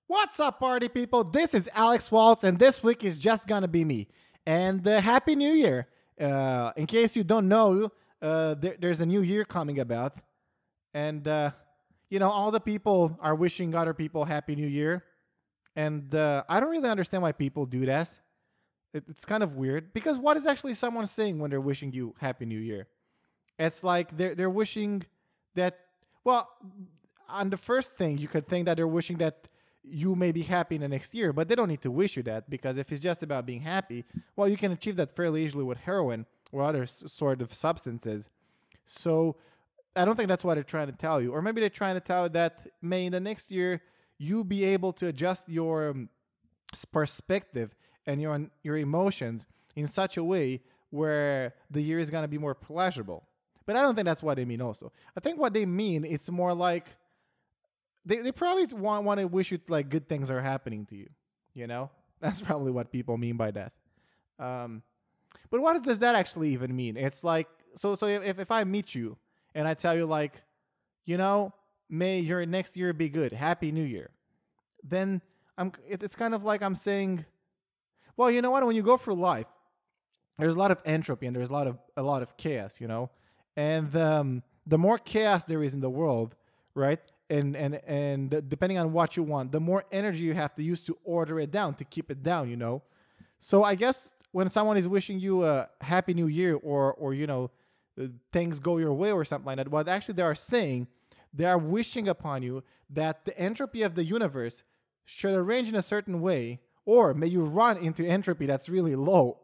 What's up, party people? This is Alex Waltz, and this week is just gonna be me. And Happy New Year! In case you don't know, there's a new year coming about, and all the people are wishing other people Happy New Year, and I don't really understand why people do that. It's kind of weird because what is actually someone saying when they're wishing you Happy New Year? It's like they're wishing that. Well, on the first thing, you could think that they're wishing that you may be happy in the next year, but they don't need to wish you that because if it's just about being happy, well, you can achieve that fairly easily with heroin or other sort of substances. So I don't think that's what they're trying to tell you. Or maybe they're trying to tell you that may in the next year you be able to adjust your perspective and your emotions in such a way where the year is going to be more pleasurable. But I don't think that's what they mean also. I think what they mean, it's more like they probably want to wish you like good things are happening to you. You know? That's probably what people mean by that. But what does that actually even mean? It's like, so if I meet you and I tell you like, may your next year be good. Happy New Year. Then it's kind of like I'm saying, well, you know what? When you go through life, there's a lot of entropy and there's a lot of chaos, and the more chaos there is in the world, right? And depending on what you want, the more energy you have to use to order it down, to keep it down. So I guess when someone is wishing you a happy new year or things go your way or something like that, what actually they are saying, they are wishing upon you that the entropy of the universe should arrange in a certain way, or may you run into entropy that's really low.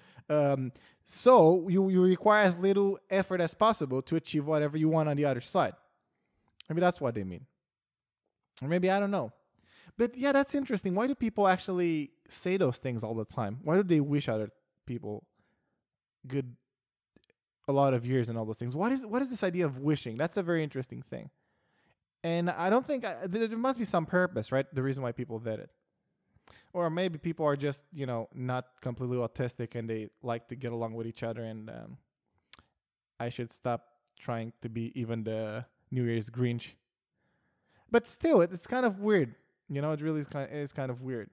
So you require as little effort as possible to achieve whatever you want on the other side. Maybe that's what they mean. Or maybe I don't know. But yeah, that's interesting. Why do people actually say those things all the time? Why do they wish other people good a lot of years and all those things? What is this idea of wishing? That's a very interesting thing. And I don't think there must be some purpose, right? The reason why people did it. Or maybe people are just, not completely autistic and they like to get along with each other, and I should stop trying to be even the New Year's Grinch. But still, it's kind of weird. It really is kind of weird.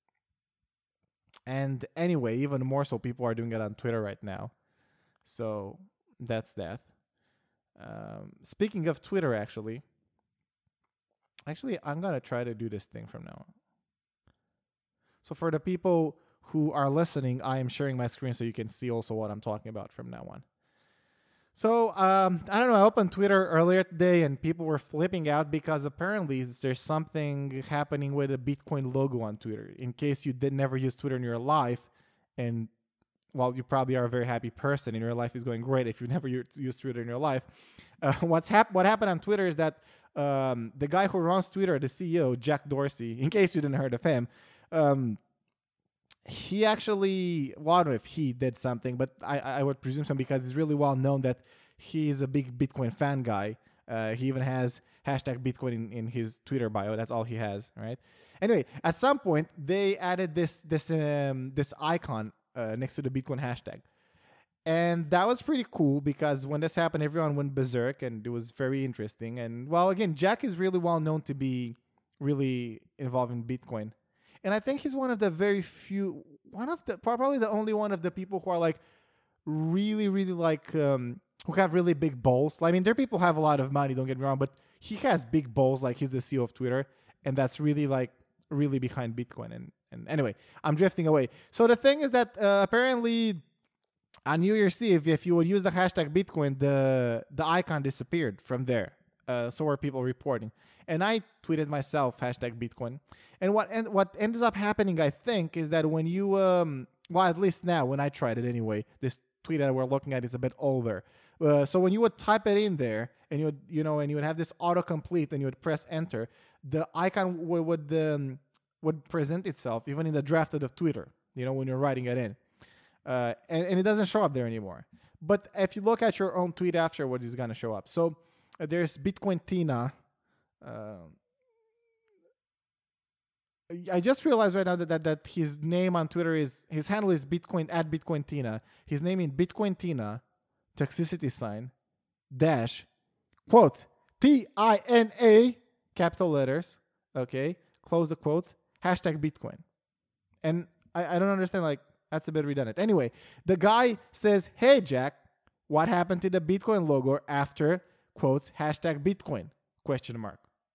And anyway, even more so, people are doing it on Twitter right now. So that's that. Speaking of Twitter, actually, I'm going to try to do this thing from now on. So for the people who are listening, I am sharing my screen so you can see also what I'm talking about from now on. So, I don't know, I opened Twitter earlier today and people were flipping out because apparently there's something happening with a Bitcoin logo on Twitter. In case you did never use Twitter in your life, and well, you probably are a very happy person and your life is going great if you never used Twitter in your life. What happened on Twitter is that the guy who runs Twitter, the CEO, Jack Dorsey, in case you didn't heard of him, he actually, well, I don't know if he did something, but I would presume so because it's really well known that he's a big Bitcoin fan guy. He even has hashtag Bitcoin in his Twitter bio. That's all he has, right? Anyway, at some point, they added this icon next to the Bitcoin hashtag. And that was pretty cool because when this happened, everyone went berserk and it was very interesting. And well, again, Jack is really well known to be really involved in Bitcoin. And I think he's one of the very few, probably the only one of the people who are like really, really like, who have really big balls. I mean, there are people who have a lot of money, don't get me wrong, but he has big balls, like he's the CEO of Twitter. And that's really like, really behind Bitcoin. And anyway, I'm drifting away. So the thing is that apparently on New Year's Eve, if you would use the hashtag Bitcoin, the icon disappeared from there. So were people reporting. And I tweeted myself, hashtag Bitcoin. And what ends up happening, I think, is that when you, well, at least now, when I tried it anyway, this tweet that we're looking at is a bit older. So when you would type it in there, and you would have this autocomplete, and you would press enter, the icon would present itself, even in the draft of the Twitter, when you're writing it in. And it doesn't show up there anymore. But if you look at your own tweet afterwards, it's going to show up. So there's Bitcoin Tina. I just realized right now that his name on Twitter his handle is Bitcoin at Bitcoin Tina. His name in Bitcoin Tina, toxicity sign, dash, quote, TINA, capital letters, okay, close the quotes, hashtag Bitcoin. And I don't understand, like, that's a bit redundant. Anyway, the guy says, hey, Jack, what happened to the Bitcoin logo after, quotes, hashtag Bitcoin, question mark.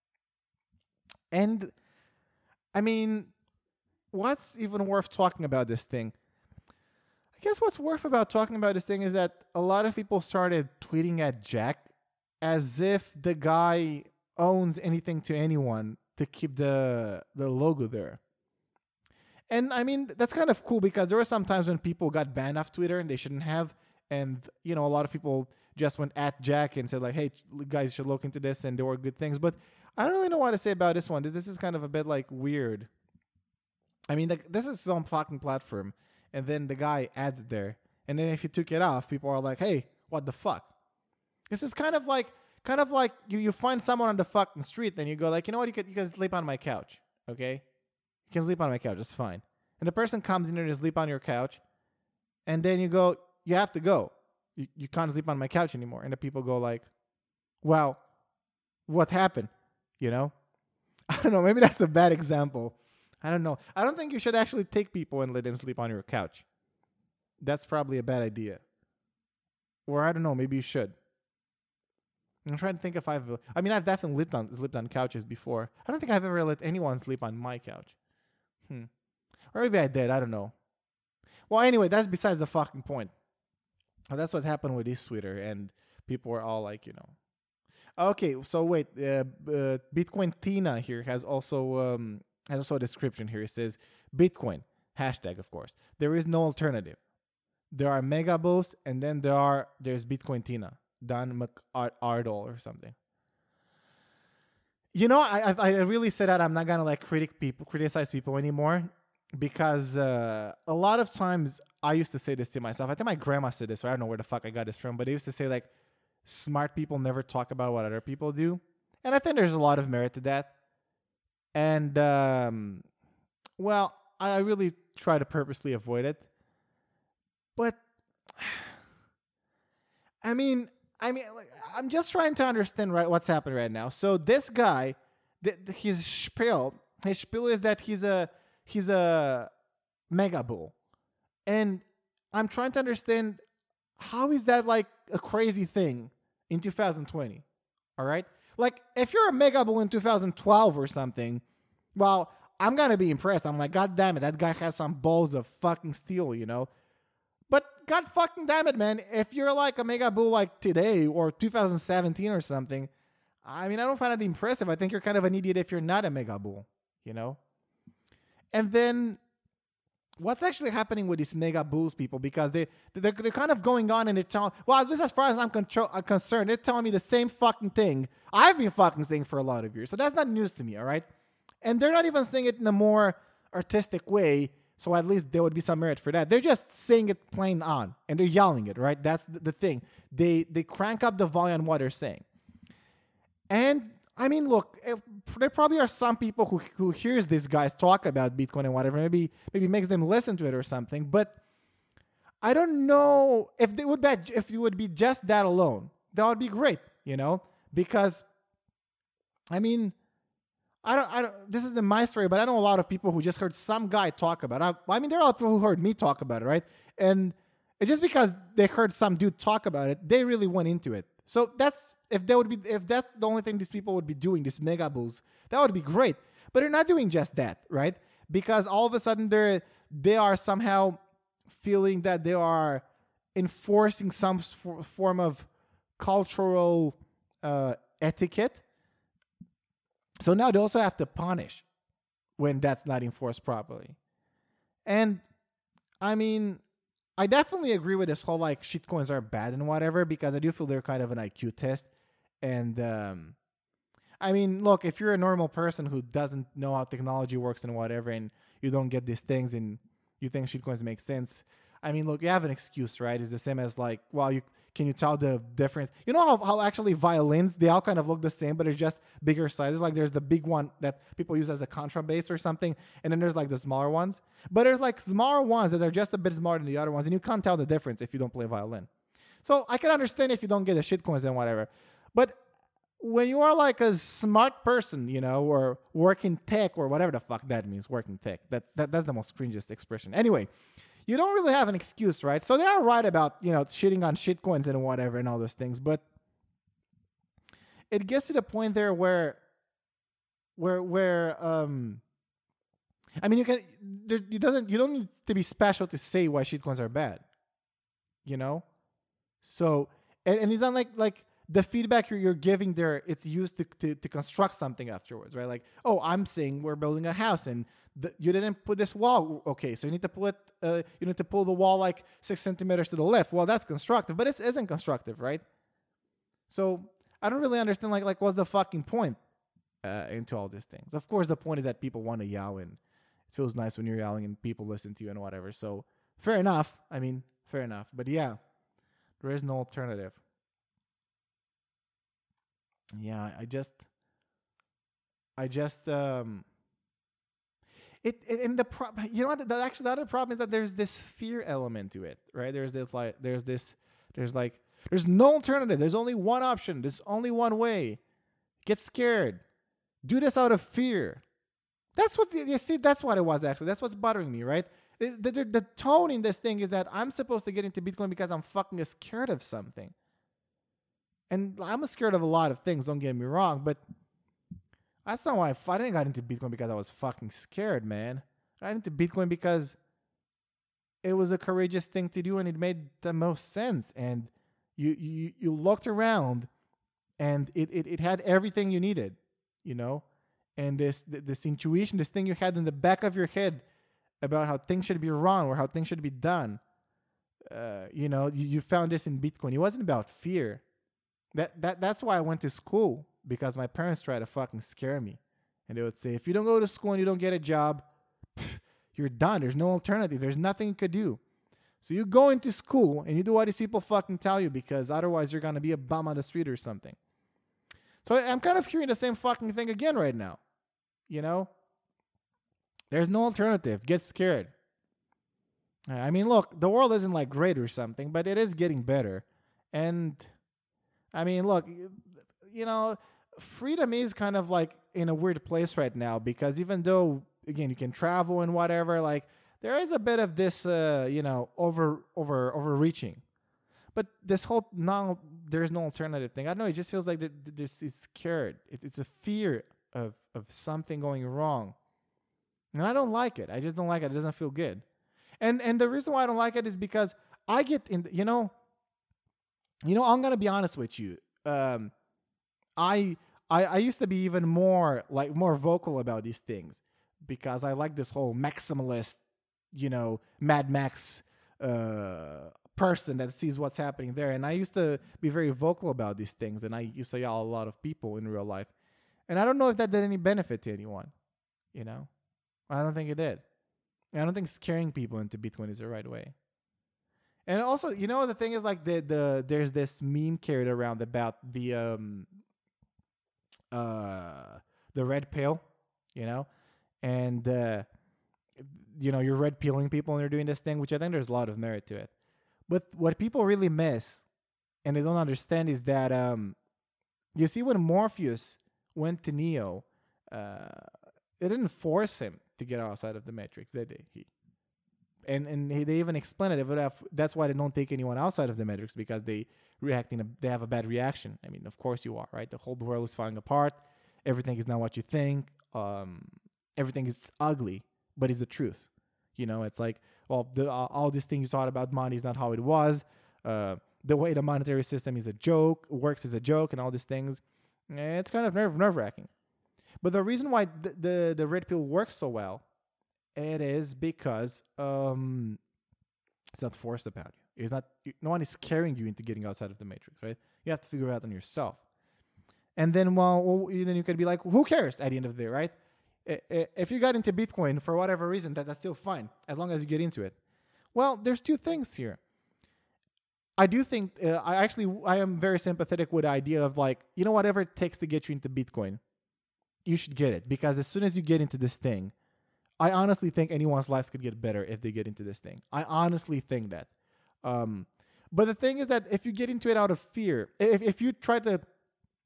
And, I mean, what's even worth talking about this thing? I guess what's worth about talking about this thing is that a lot of people started tweeting at Jack as if the guy owns anything to anyone to keep the logo there. And I mean, that's kind of cool because there were some times when people got banned off Twitter and they shouldn't have. And, you know, a lot of people just went at Jack and said, like, hey, guys should look into this. And there were good things. But I don't really know what to say about this one. This is kind of a bit, like, weird. I mean, like, this is some fucking platform. And then the guy adds it there. And then if you took it off, people are like, hey, what the fuck? This is kind of like you find someone on the fucking street and you go like, you know what, you can sleep on my couch, okay? You can sleep on my couch, it's fine. And the person comes in there to sleep on your couch, and then you go, you have to go. You can't sleep on my couch anymore. And the people go like, well, what happened? You know? I don't know, maybe that's a bad example. I don't know. I don't think you should actually take people and let them sleep on your couch. That's probably a bad idea. Or I don't know, maybe you should. I'm trying to think if I've definitely slept on couches before. I don't think I've ever let anyone sleep on my couch. Or maybe I did, I don't know. Well, anyway, that's besides the fucking point. That's what happened with this Twitter, and people were all like, you know. Okay, so wait, Bitcoin Tina here has also a description here. It says, Bitcoin, hashtag, of course. There is no alternative. There are mega bulls, and then there's Bitcoin Tina. Don McArdle or something. You know, I really said that I'm not gonna like criticize people anymore, because a lot of times I used to say this to myself. I think my grandma said this, so I don't know where the fuck I got this from, but they used to say like, smart people never talk about what other people do, and I think there's a lot of merit to that. And well, I really try to purposely avoid it, but I mean, like, I'm just trying to understand what's happening right now. So this guy, his spiel is that he's a mega bull, and I'm trying to understand how is that like a crazy thing in 2020. All right, like if you're a mega bull in 2012 or something, well, I'm gonna be impressed. I'm like, God damn it, that guy has some balls of fucking steel, you know. But God fucking damn it, man, if you're like a mega bull like today or 2017 or something, I mean, I don't find it impressive. I think you're kind of an idiot if you're not a mega bull, you know? And then what's actually happening with these mega bulls people? Because they're kind of going on and they're telling, well, at least as far as I'm concerned, they're telling me the same fucking thing I've been fucking saying for a lot of years. So that's not news to me, all right? And they're not even saying it in a more artistic way, so at least there would be some merit for that. They're just saying it plain on, and they're yelling it, right? That's the thing. They crank up the volume on what they're saying. And, I mean, look, there probably are some people who hears these guys talk about Bitcoin and whatever, maybe makes them listen to it or something, but I don't know if it would be just that alone. That would be great, you know? Because, I mean, I don't. This isn't my story, but I know a lot of people who just heard some guy talk about it. I mean, there are a lot of people who heard me talk about it, right? And it's just because they heard some dude talk about it, they really went into it. So if that's the only thing these people would be doing, these mega bulls, that would be great. But they're not doing just that, right? Because all of a sudden they are somehow feeling that they are enforcing some form of cultural etiquette. So now they also have to punish when that's not enforced properly. And I mean, I definitely agree with this whole like shitcoins are bad and whatever, because I do feel they're kind of an IQ test. And I mean, look, if you're a normal person who doesn't know how technology works and whatever, and you don't get these things and you think shitcoins make sense, I mean, look, you have an excuse, right? It's the same as like, well, can you tell the difference? You know how actually violins, they all kind of look the same, but it's just bigger sizes. Like there's the big one that people use as a contrabass or something, and then there's like the smaller ones. But there's like smaller ones that are just a bit smaller than the other ones, and you can't tell the difference if you don't play violin. So I can understand if you don't get the shitcoins and whatever. But when you are like a smart person, or working tech or whatever the fuck that means, working tech. That's the most cringiest expression. Anyway, you don't really have an excuse, right? So they are right about, shitting on shitcoins and whatever and all those things, but it gets to the point there where I mean, you don't need to be special to say why shitcoins are bad, So, and it's not like the feedback you're giving there, it's used to construct something afterwards, right? Like, oh, I'm saying we're building a house and you didn't put this wall. Okay, so you need to pull the wall like 6 centimeters to the left. Well, that's constructive, but it isn't constructive, right? So I don't really understand like what's the fucking point into all these things. Of course, the point is that people want to yell and it feels nice when you're yelling and people listen to you and whatever. So fair enough. I mean, fair enough. But yeah, there is no alternative. Yeah, I just it and you know what, actually the other problem is that there's this fear element to it, right? There's no alternative. There's only one option. There's only one way. Get scared. Do this out of fear. That's what you see. That's what it was actually. That's what's bothering me, right? The tone in this thing is that I'm supposed to get into Bitcoin because I'm fucking scared of something. And I'm scared of a lot of things, don't get me wrong, but that's not why I didn't got into Bitcoin because I was fucking scared, man. I got into Bitcoin because it was a courageous thing to do and it made the most sense. And you looked around and it had everything you needed, And this intuition, this thing you had in the back of your head about how things should be run or how things should be done, you found this in Bitcoin. It wasn't about fear. That's why I went to school, because my parents tried to fucking scare me. And they would say, if you don't go to school and you don't get a job, you're done. There's no alternative. There's nothing you could do. So you go into school and you do what these people fucking tell you, because otherwise you're going to be a bum on the street or something. So I'm kind of hearing the same fucking thing again right now. There's no alternative. Get scared. I mean, look, the world isn't like great or something, but it is getting better. And I mean, look, freedom is kind of like in a weird place right now, because even though, again, you can travel and whatever, like there is a bit of this, overreaching. But this whole there's no alternative thing. I don't know. It just feels like this is scared. It's a fear of something going wrong. And I don't like it. I just don't like it. It doesn't feel good. And the reason why I don't like it is because I get in, I'm going to be honest with you. I used to be even more vocal about these things, because I like this whole maximalist, Mad Max person that sees what's happening there. And I used to be very vocal about these things, and I used to yell at a lot of people in real life. And I don't know if that did any benefit to anyone, I don't think it did. I don't think scaring people into Bitcoin is the right way. And also, the thing is, like, there's this meme carried around about the red pill, and you're red pilling people when you're doing this thing, which I think there's a lot of merit to it. But what people really miss and they don't understand is that you see, when Morpheus went to Neo, they didn't force him to get outside of the matrix, did they? They even explain it. That's why they don't take anyone outside of the matrix, because they have a bad reaction. I mean, of course you are, right? The whole world is falling apart. Everything is not what you think. Everything is ugly, but it's the truth. It's like, well, all these things you thought about money is not how it was. The way the monetary system is a joke, works as a joke, and all these things. It's kind of nerve-wracking. But the reason why the red pill works so well, it is because it's not forced upon you. It's not. No one is scaring you into getting outside of the matrix, right? You have to figure it out on yourself. And then, then you could be like, who cares at the end of the day, right? If you got into Bitcoin for whatever reason, that's still fine, as long as you get into it. Well, there's two things here. I do think, I am very sympathetic with the idea of, like, whatever it takes to get you into Bitcoin, you should get it. Because as soon as you get into this thing, I honestly think anyone's lives could get better if they get into this thing. I honestly think that. But the thing is that if you get into it out of fear, if you try to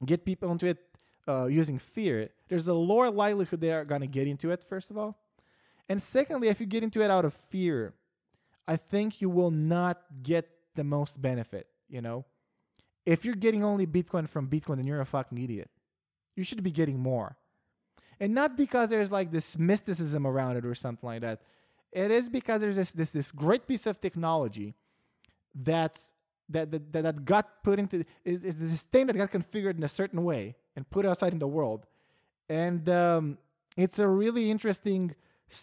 get people into it using fear, there's a lower likelihood they are going to get into it, first of all. And secondly, if you get into it out of fear, I think you will not get the most benefit, you know? If you're getting only Bitcoin from Bitcoin, then you're a fucking idiot. You should be getting more. And not because there's like this mysticism around it or something like that. It is because there's this great piece of technology that got put into is this thing that got configured in a certain way and put outside in the world. And it's a really interesting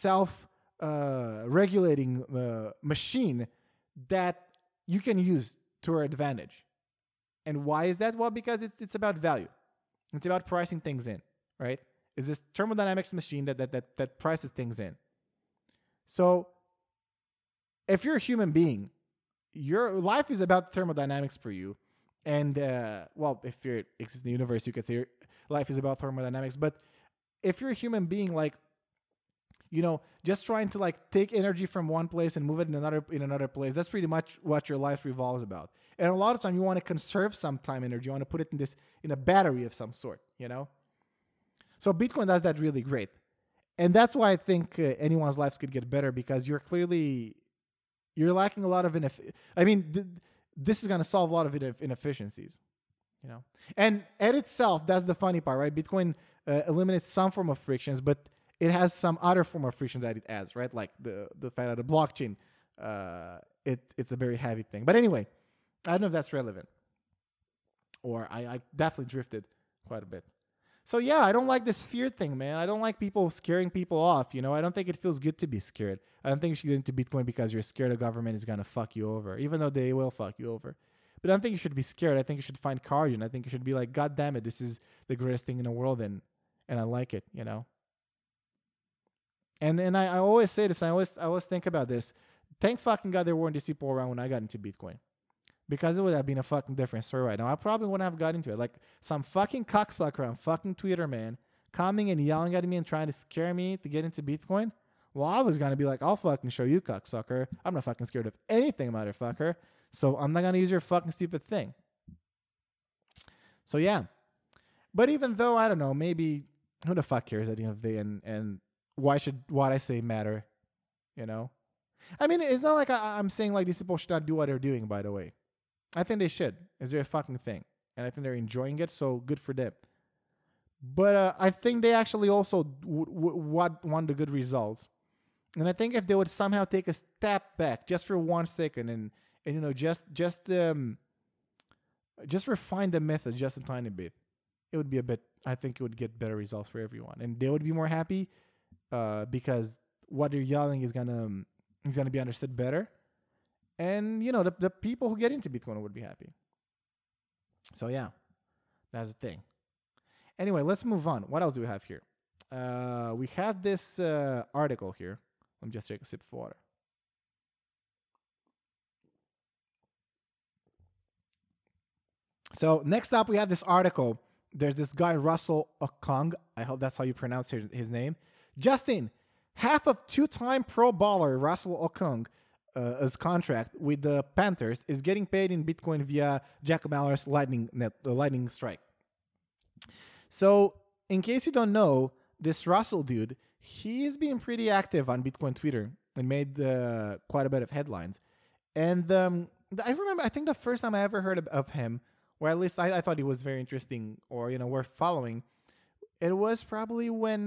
self-regulating machine that you can use to our advantage. And why is that? Well, because it's about value. It's about pricing things in, right? It's this thermodynamics machine that prices things in. So if you're a human being, your life is about thermodynamics for you. And, well, if you're existing in the universe, you could say your life is about thermodynamics. But if you're a human being, like, you know, just trying to like take energy from one place and move it in another place, that's pretty much what your life revolves about. And a lot of time you want to conserve some time energy. You want to put it in a battery of some sort, you know? So Bitcoin does that really great. And that's why I think anyone's lives could get better, because you're lacking a lot of this is going to solve a lot of inefficiencies, you know? And at itself, that's the funny part, right? Bitcoin eliminates some form of frictions, but it has some other form of frictions that it adds, right? Like the fact that the blockchain, it's a very heavy thing. But anyway, I don't know if that's relevant. Or I definitely drifted quite a bit. So yeah, I don't like this fear thing, man. I don't like people scaring people off, you know? I don't think it feels good to be scared. I don't think you should get into Bitcoin because you're scared the government is going to fuck you over, even though they will fuck you over. But I don't think you should be scared. I think you should find courage, and I think you should be like, God damn it, this is the greatest thing in the world, and I like it, you know? And I always say this, I always think about this. Thank fucking God there weren't these people around when I got into Bitcoin. Because it would have been a fucking different story right now. I probably wouldn't have got into it. Like some fucking cocksucker on fucking Twitter, man, coming and yelling at me and trying to scare me to get into Bitcoin. Well, I was going to be like, I'll fucking show you, cocksucker. I'm not fucking scared of anything, motherfucker. So I'm not going to use your fucking stupid thing. So yeah. But even though, I don't know, maybe who the fuck cares at the end of the day, and why should what I say matter, you know? I mean, it's not like I'm saying like these people should not do what they're doing, by the way. I think they should. It's their fucking thing. And I think they're enjoying it, so good for them. But I think they actually also want the good results. And I think if they would somehow take a step back just for 1 second and you know, just refine the method just a tiny bit, it would be a bit, I think it would get better results for everyone. And they would be more happy because what they're yelling is gonna be understood better. And, you know, the people who get into Bitcoin would be happy. So, yeah, that's the thing. Anyway, let's move on. What else do we have here? We have this article here. Let me just take a sip of water. So, next up, we have this article. There's this guy, Russell Okung. I hope that's how you pronounce his name. Justin, half of two-time Pro Baller Russell Okung as contract with the Panthers is getting paid in Bitcoin via Jacob Maller's Lightning Strike. So, in case you don't know, this Russell dude, he's been pretty active on Bitcoin Twitter and made quite a bit of headlines. And I think the first time I ever heard of him, or at least I thought he was very interesting or, you know, worth following, it was probably when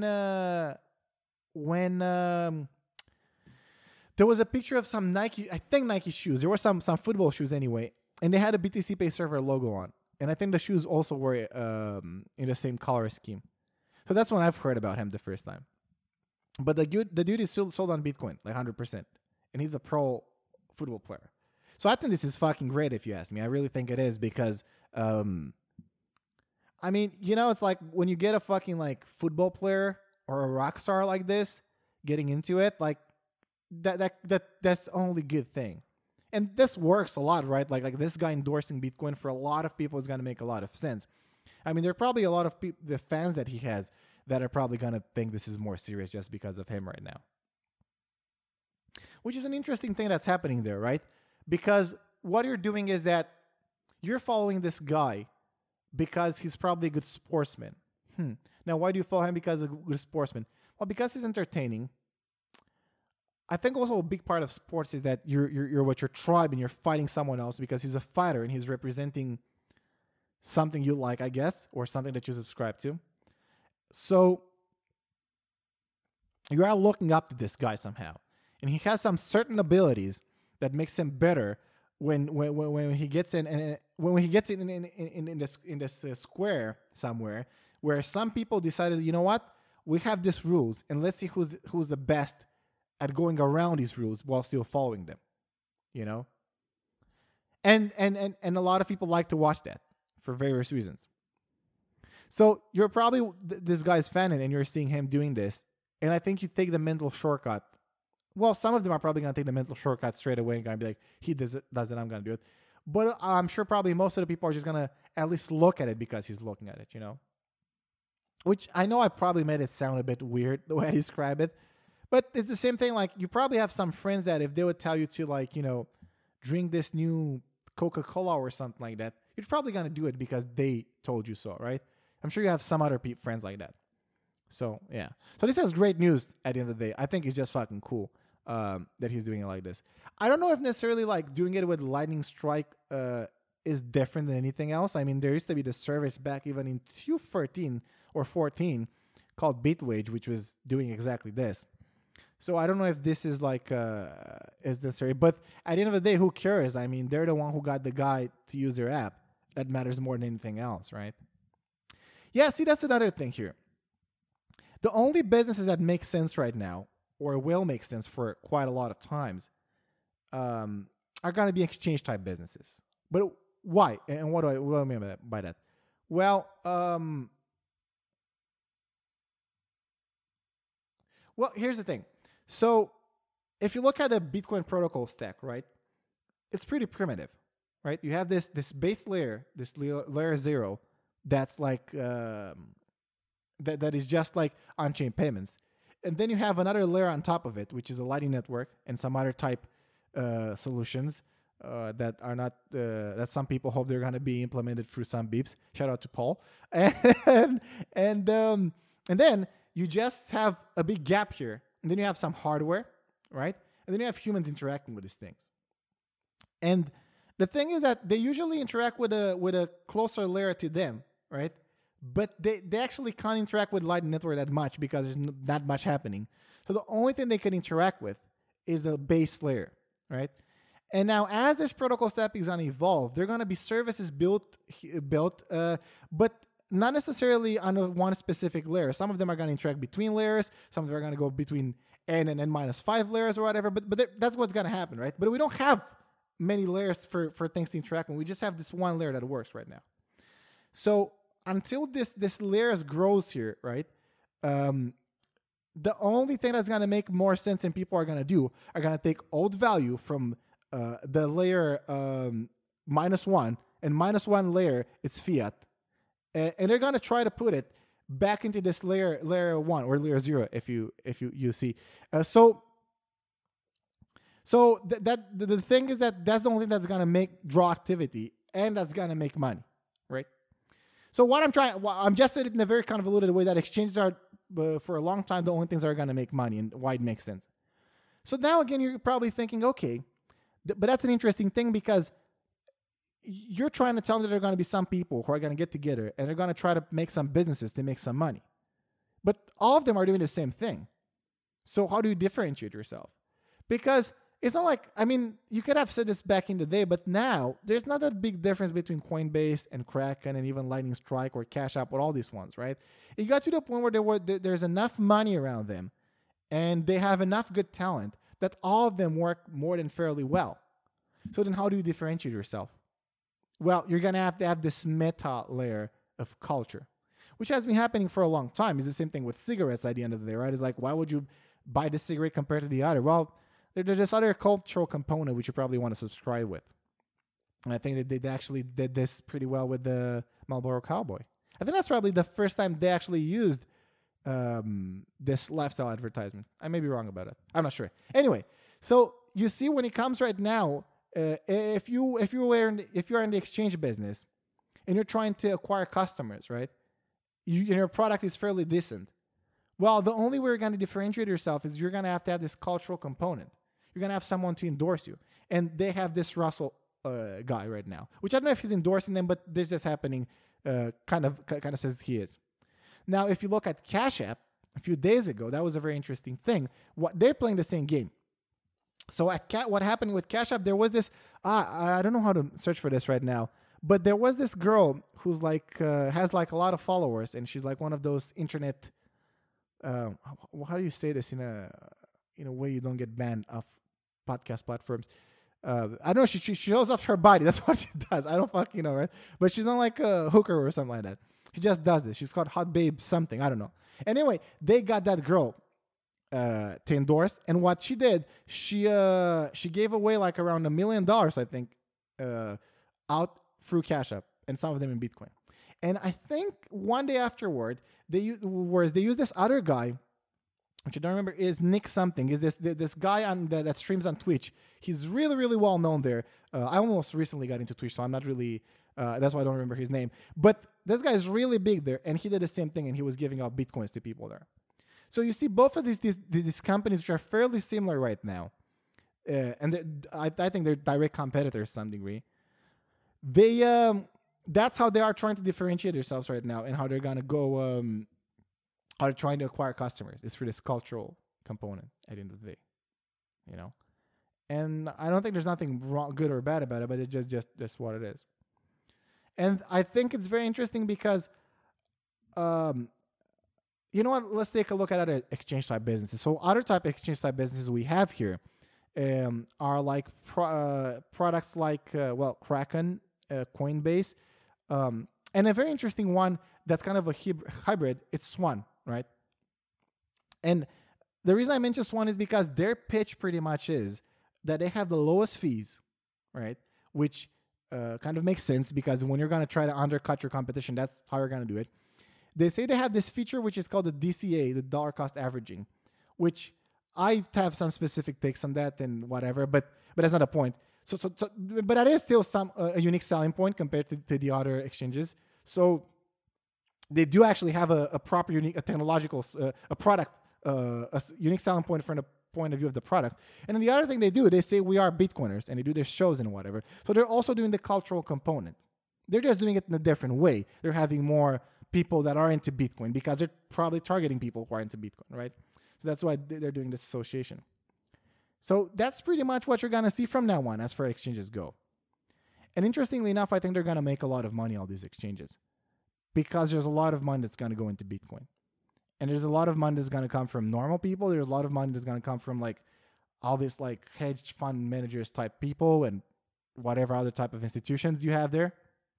there was a picture of some Nike shoes. There were some football shoes anyway, and they had a BTC Pay server logo on. And I think the shoes also were in the same color scheme. So that's when I've heard about him the first time. But the dude is still sold on Bitcoin, like 100%. And he's a pro football player. So I think this is fucking great if you ask me. I really think it is because, I mean, you know, it's like when you get a fucking like football player or a rock star like this, getting into it, like, that's the only good thing. And this works a lot, right? Like this guy endorsing Bitcoin for a lot of people is going to make a lot of sense. I mean, there are probably a lot of the fans that he has that are probably going to think this is more serious just because of him right now. Which is an interesting thing that's happening there, right? Because what you're doing is that you're following this guy because he's probably a good sportsman. Now, why do you follow him? Because he's a good sportsman. Well, because he's entertaining. I think also a big part of sports is that you're with your tribe and you're fighting someone else because he's a fighter and he's representing something you like, I guess, or something that you subscribe to. So you are looking up to this guy somehow, and he has some certain abilities that makes him better when he gets in this square somewhere where some people decided, you know what, we have these rules and let's see who's the best at going around these rules while still following them, you know? And a lot of people like to watch that for various reasons. So you're probably this guy's fan and you're seeing him doing this, and I think you take the mental shortcut. Well, some of them are probably going to take the mental shortcut straight away and going to be like, he does it, I'm going to do it. But I'm sure probably most of the people are just going to at least look at it because he's looking at it, you know? Which I know I probably made it sound a bit weird the way I describe it. But it's the same thing. Like, you probably have some friends that if they would tell you to, like, you know, drink this new Coca-Cola or something like that, you're probably going to do it because they told you so, right? I'm sure you have some other friends like that. So, yeah. So this is great news at the end of the day. I think it's just fucking cool that he's doing it like this. I don't know if necessarily, like, doing it with Lightning Strike is different than anything else. I mean, there used to be the service back even in 2013 or 14 called Bitwage, which was doing exactly this. So I don't know if this is like is necessary, but at the end of the day, who cares? I mean, they're the one who got the guy to use their app. That matters more than anything else, right? Yeah, see, that's another thing here. The only businesses that make sense right now, or will make sense for quite a lot of times, are going to be exchange type businesses. But why? And what do I mean by that? Well, here's the thing. So if you look at the Bitcoin protocol stack, right, it's pretty primitive, right? You have this base layer, this layer 0, that's like that is just like on-chain payments, and then you have another layer on top of it, which is a Lightning Network and some other type solutions that are not that some people hope they're going to be implemented through some beeps. Shout out to Paul, and then you just have a big gap here. And then you have some hardware, right? And then you have humans interacting with these things. And the thing is that they usually interact with a closer layer to them, right? But they actually can't interact with Lightning Network that much because there's not much happening. So the only thing they can interact with is the base layer, right? And now as this protocol stack is going to evolve, there are going to be services built, but not necessarily on one specific layer. Some of them are going to interact between layers. Some of them are going to go between n and n-5 layers or whatever. But that's what's going to happen, right? But we don't have many layers for things to interact with. We just have this one layer that works right now. So until this layers grows here, right, the only thing that's going to make more sense and people are going to do are going to take old value from the layer -1, and -1 layer, it's fiat. And they're going to try to put it back into this layer 1 or layer 0 if you see. So the thing is that that's the only thing that's going to draw activity and that's going to make money, right? So I'm just saying it in a very convoluted way that exchanges are for a long time the only things that are going to make money and why it makes sense. So now again, you're probably thinking, okay, but that's an interesting thing because you're trying to tell me that there are going to be some people who are going to get together and they're going to try to make some businesses to make some money. But all of them are doing the same thing. So how do you differentiate yourself? Because it's not like, I mean, you could have said this back in the day, but now there's not that big difference between Coinbase and Kraken and even Lightning Strike or Cash App or all these ones, right? It got to the point where there's enough money around them and they have enough good talent that all of them work more than fairly well. So then how do you differentiate yourself? Well, you're going to have this meta layer of culture, which has been happening for a long time. It's the same thing with cigarettes at the end of the day, right? It's like, why would you buy this cigarette compared to the other? Well, there's this other cultural component which you probably want to subscribe with. And I think that they actually did this pretty well with the Marlboro Cowboy. I think that's probably the first time they actually used this lifestyle advertisement. I may be wrong about it. I'm not sure. Anyway, so you see when it comes right now, if you are in the exchange business and you're trying to acquire customers, right? Your product is fairly decent. Well, the only way you're going to differentiate yourself is you're going to have this cultural component. You're going to have someone to endorse you. And they have this Russell guy right now, which I don't know if he's endorsing them, but this is happening kind of says he is. Now, if you look at Cash App, a few days ago, that was a very interesting thing. They're playing the same game. So what happened with Cash App, there was this, I don't know how to search for this right now, but there was this girl who's like, has like a lot of followers, and she's like one of those internet, how do you say this in a way you don't get banned off podcast platforms? I don't know, she shows off her body. That's what she does. I don't fucking know, right? But she's not like a hooker or something like that. She just does this. She's called Hot Babe something. I don't know. Anyway, they got that girl to endorse, and what she did, she gave away like around $1 million, I think, out through Cash App, and some of them in Bitcoin. And I think one day afterward, they used this other guy, which I don't remember, is Nick something. Is this guy that streams on Twitch? He's really, really well known there. I almost recently got into Twitch, so I'm not really. That's why I don't remember his name. But this guy is really big there, and he did the same thing, and he was giving out Bitcoins to people there. So you see both of these companies, which are fairly similar right now, and I think they're direct competitors to some degree. That's how they are trying to differentiate themselves right now, and how they're gonna go. How they're trying to acquire customers is through this cultural component at the end of the day, you know. And I don't think there's nothing wrong, good or bad about it, but it's just what it is. And I think it's very interesting because, you know what? Let's take a look at other exchange type businesses. So other type of exchange type businesses we have here are like products like, Kraken, Coinbase, and a very interesting one that's kind of a hybrid. It's Swan, right? And the reason I mention Swan is because their pitch pretty much is that they have the lowest fees, right? Which kind of makes sense because when you're going to try to undercut your competition, that's how you're going to do it. They say they have this feature which is called the DCA, the dollar cost averaging, which I have some specific takes on that and whatever, but that's not the point. But that is still a unique selling point compared to the other exchanges. So they do actually have a proper unique, a technological, a product, a unique selling point from the point of view of the product. And then the other thing they do, they say we are Bitcoiners, and they do their shows and whatever. So they're also doing the cultural component. They're just doing it in a different way. They're having more people that are into Bitcoin because they're probably targeting people who are into Bitcoin, right? So that's why they're doing this association. So that's pretty much what you're going to see from now on as far as exchanges go. And interestingly enough, I think they're going to make a lot of money on these exchanges because there's a lot of money that's going to go into Bitcoin. And there's a lot of money that's going to come from normal people. There's a lot of money that's going to come from like all these like hedge fund managers type people and whatever other type of institutions you have there.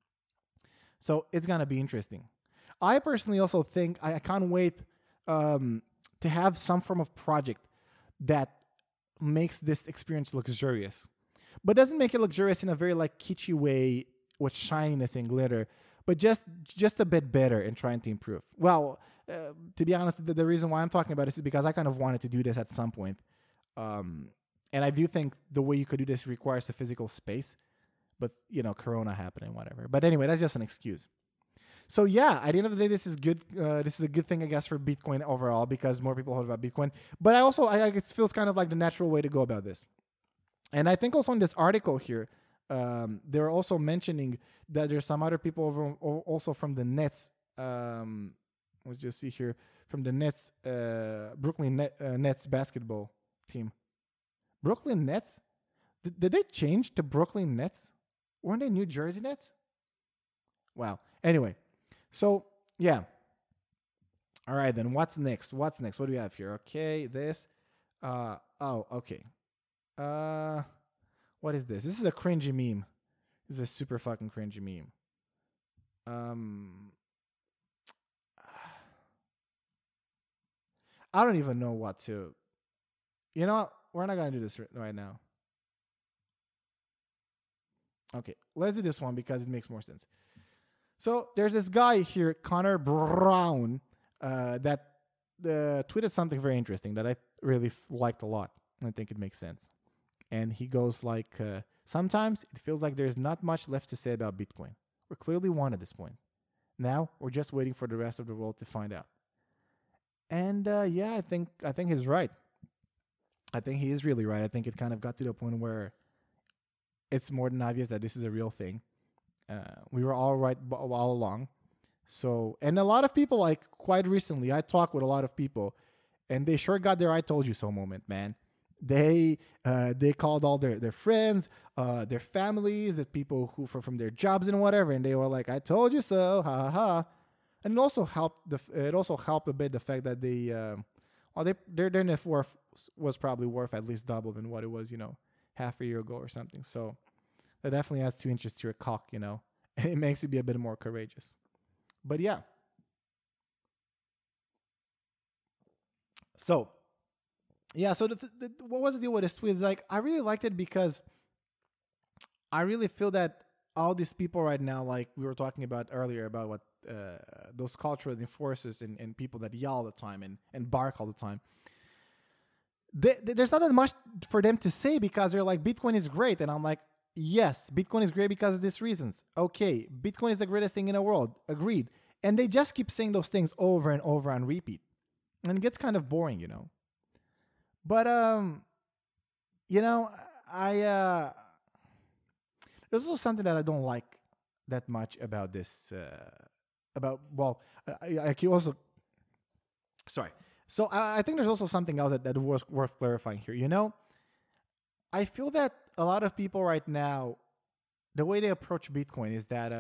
So it's going to be interesting. I personally also think I can't wait to have some form of project that makes this experience luxurious, but doesn't make it luxurious in a very like kitschy way with shininess and glitter, but just a bit better and trying to improve. Well, to be honest, the reason why I'm talking about this is because I kind of wanted to do this at some point. And I do think the way you could do this requires a physical space, but you know, Corona happening, whatever. But anyway, that's just an excuse. So yeah, at the end of the day, this is good. This is a good thing, I guess, for Bitcoin overall because more people heard about Bitcoin. But it feels kind of like the natural way to go about this. And I think also in this article here, they're also mentioning that there's some other people also from the Nets. Let's just see here from the Nets, Brooklyn Nets basketball team. Brooklyn Nets? Did they change to Brooklyn Nets? Weren't they New Jersey Nets? Wow. Anyway, so yeah. All right, then what's next? What do we have here? Okay, this. Okay. What is this? This is a cringy meme. This is a super fucking cringy meme. I don't even know what to. You know what? We're not going to do this right now. Okay, let's do this one because it makes more sense. So there's this guy here, Connor Brown, that tweeted something very interesting that I really liked a lot. I think it makes sense. And he goes like, sometimes it feels like there's not much left to say about Bitcoin. We're clearly one at this point. Now we're just waiting for the rest of the world to find out. And yeah, I think he's right. I think he is really right. I think it kind of got to the point where it's more than obvious that this is a real thing. We were all right all along. So, and a lot of people, like quite recently, I talked with a lot of people, and they sure got their "I told you so" moment, man. They called all their friends, their families, the people who from their jobs and whatever, and they were like, "I told you so," ha ha ha. And it also helped a bit the fact that their net worth was probably worth at least double than what it was, half a year ago or something. So that definitely adds 2 inches to your cock, and it makes you be a bit more courageous. But yeah, so yeah, so what was the deal with this tweet? It's like I really liked it because I really feel that all these people right now, like we were talking about earlier, about what those cultural enforcers and people that yell all the time and bark all the time, there's not that much for them to say because they're like, Bitcoin is great. And I'm like, yes, Bitcoin is great because of these reasons. Okay, Bitcoin is the greatest thing in the world. Agreed. And they just keep saying those things over and over on repeat. And it gets kind of boring. But, you know, there's also something that I don't like that much about this. I can also, sorry. So I think there's also something else that was worth clarifying here. I feel that a lot of people right now, the way they approach Bitcoin is that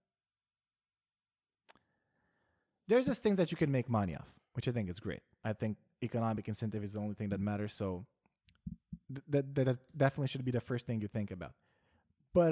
there's just things that you can make money off, which I think is great. I think economic incentive is the only thing that matters. So that definitely should be the first thing you think about. But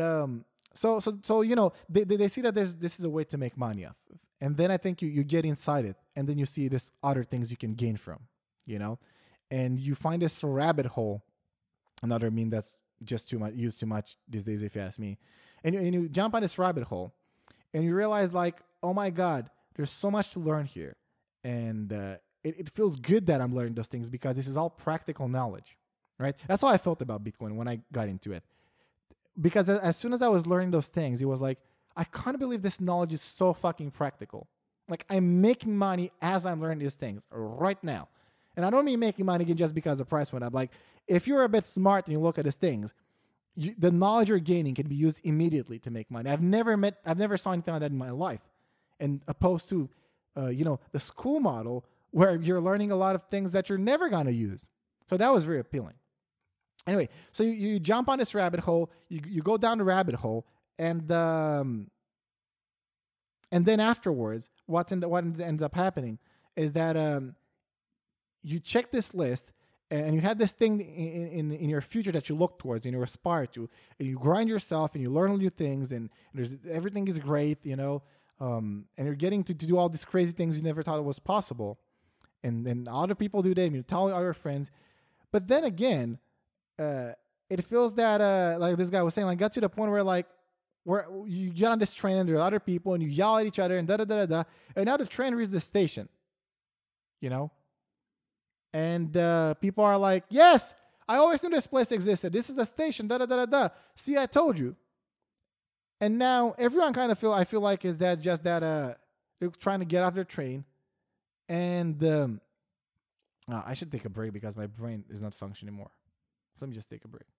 they see that this is a way to make money off of. And then I think you get inside it, and then you see this other things you can gain from, and you find this rabbit hole. Another meme that's just used too much these days, if you ask me. And you jump on this rabbit hole, and you realize like, oh my God, there's so much to learn here, and it feels good that I'm learning those things because this is all practical knowledge, right? That's how I felt about Bitcoin when I got into it. Because as soon as I was learning those things, it was like, I can't believe this knowledge is so fucking practical. Like, I'm making money as I'm learning these things right now. And I don't mean making money just because the price went up. Like, if you're a bit smart and you look at these things, the knowledge you're gaining can be used immediately to make money. I've never saw anything like that in my life. And opposed to, the school model where you're learning a lot of things that you're never going to use. So that was very appealing. Anyway, so you jump on this rabbit hole, you go down the rabbit hole, and then afterwards, what ends up happening is that you check this list, and you had this thing in your future that you look towards and you aspire to, and you grind yourself and you learn new things, and everything is great, and you're getting to do all these crazy things you never thought it was possible, and then other people do that, and you tell other friends, but then again. It feels that like this guy was saying, like, got to the point where you get on this train and there are other people and you yell at each other and and now the train reaches the station, and people are like, yes, I always knew this place existed. This is the station. See, I told you. And now everyone kind of I feel like is that just that they're trying to get off their train, and I should take a break because my brain is not functioning anymore. So let me just take a break.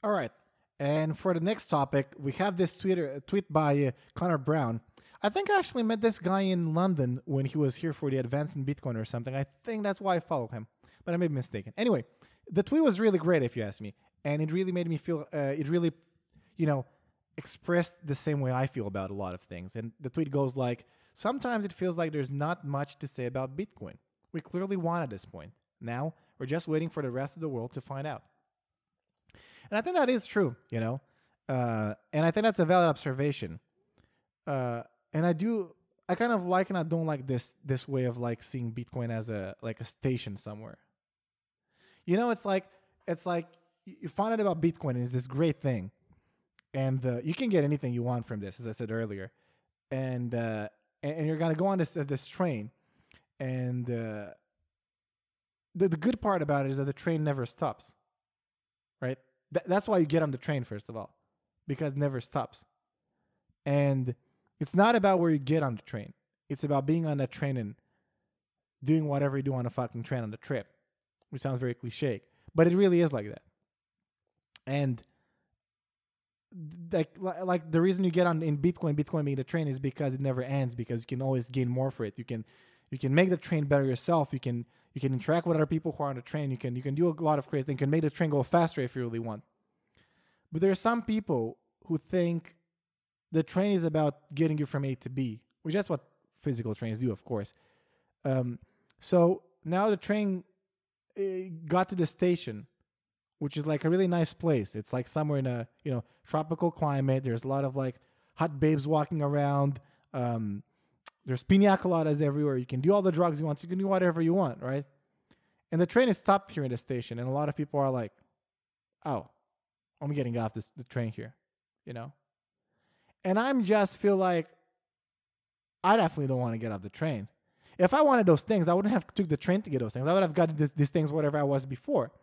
All right. And for the next topic, we have this tweet by Connor Brown. I think I actually met this guy in London when he was here for the Advance in Bitcoin or something. I think that's why I follow him, but I may be mistaken. Anyway, the tweet was really great, if you ask me, and it really made me feel. It really, you know, expressed the same way I feel about a lot of things. And the tweet goes like, "Sometimes it feels like there's not much to say about Bitcoin. We clearly won at this point. Now we're just waiting for the rest of the world to find out." And I think that is true, and I think that's a valid observation. And I kind of like and I don't like this way of like seeing Bitcoin as a station somewhere. It's like you find out about Bitcoin and it's this great thing, and you can get anything you want from this, as I said earlier, and you're gonna go on this train, and the good part about it is that the train never stops, right? That's why you get on the train, first of all, because it never stops. And it's not about where you get on the train. It's about being on that train and doing whatever you do on a fucking train on the trip, which sounds very cliche, but it really is like that. And like the reason you get on in Bitcoin being the train is because it never ends, because you can always gain more for it. You can make the train better yourself. You can interact with other people who are on the train. You can do a lot of crazy things. You can make the train go faster if you really want. But there are some people who think the train is about getting you from A to B, which is what physical trains do, of course. So now the train got to the station, which is like a really nice place. It's like somewhere in a tropical climate. There's a lot of like hot babes walking around. There's pina coladas everywhere. You can do all the drugs you want. You can do whatever you want, right? And the train is stopped here in the station, and a lot of people are like, "Oh, I'm getting off the train here," And I'm just feel like I definitely don't want to get off the train. If I wanted those things, I wouldn't have took the train to get those things. I would have got these things whatever I was before,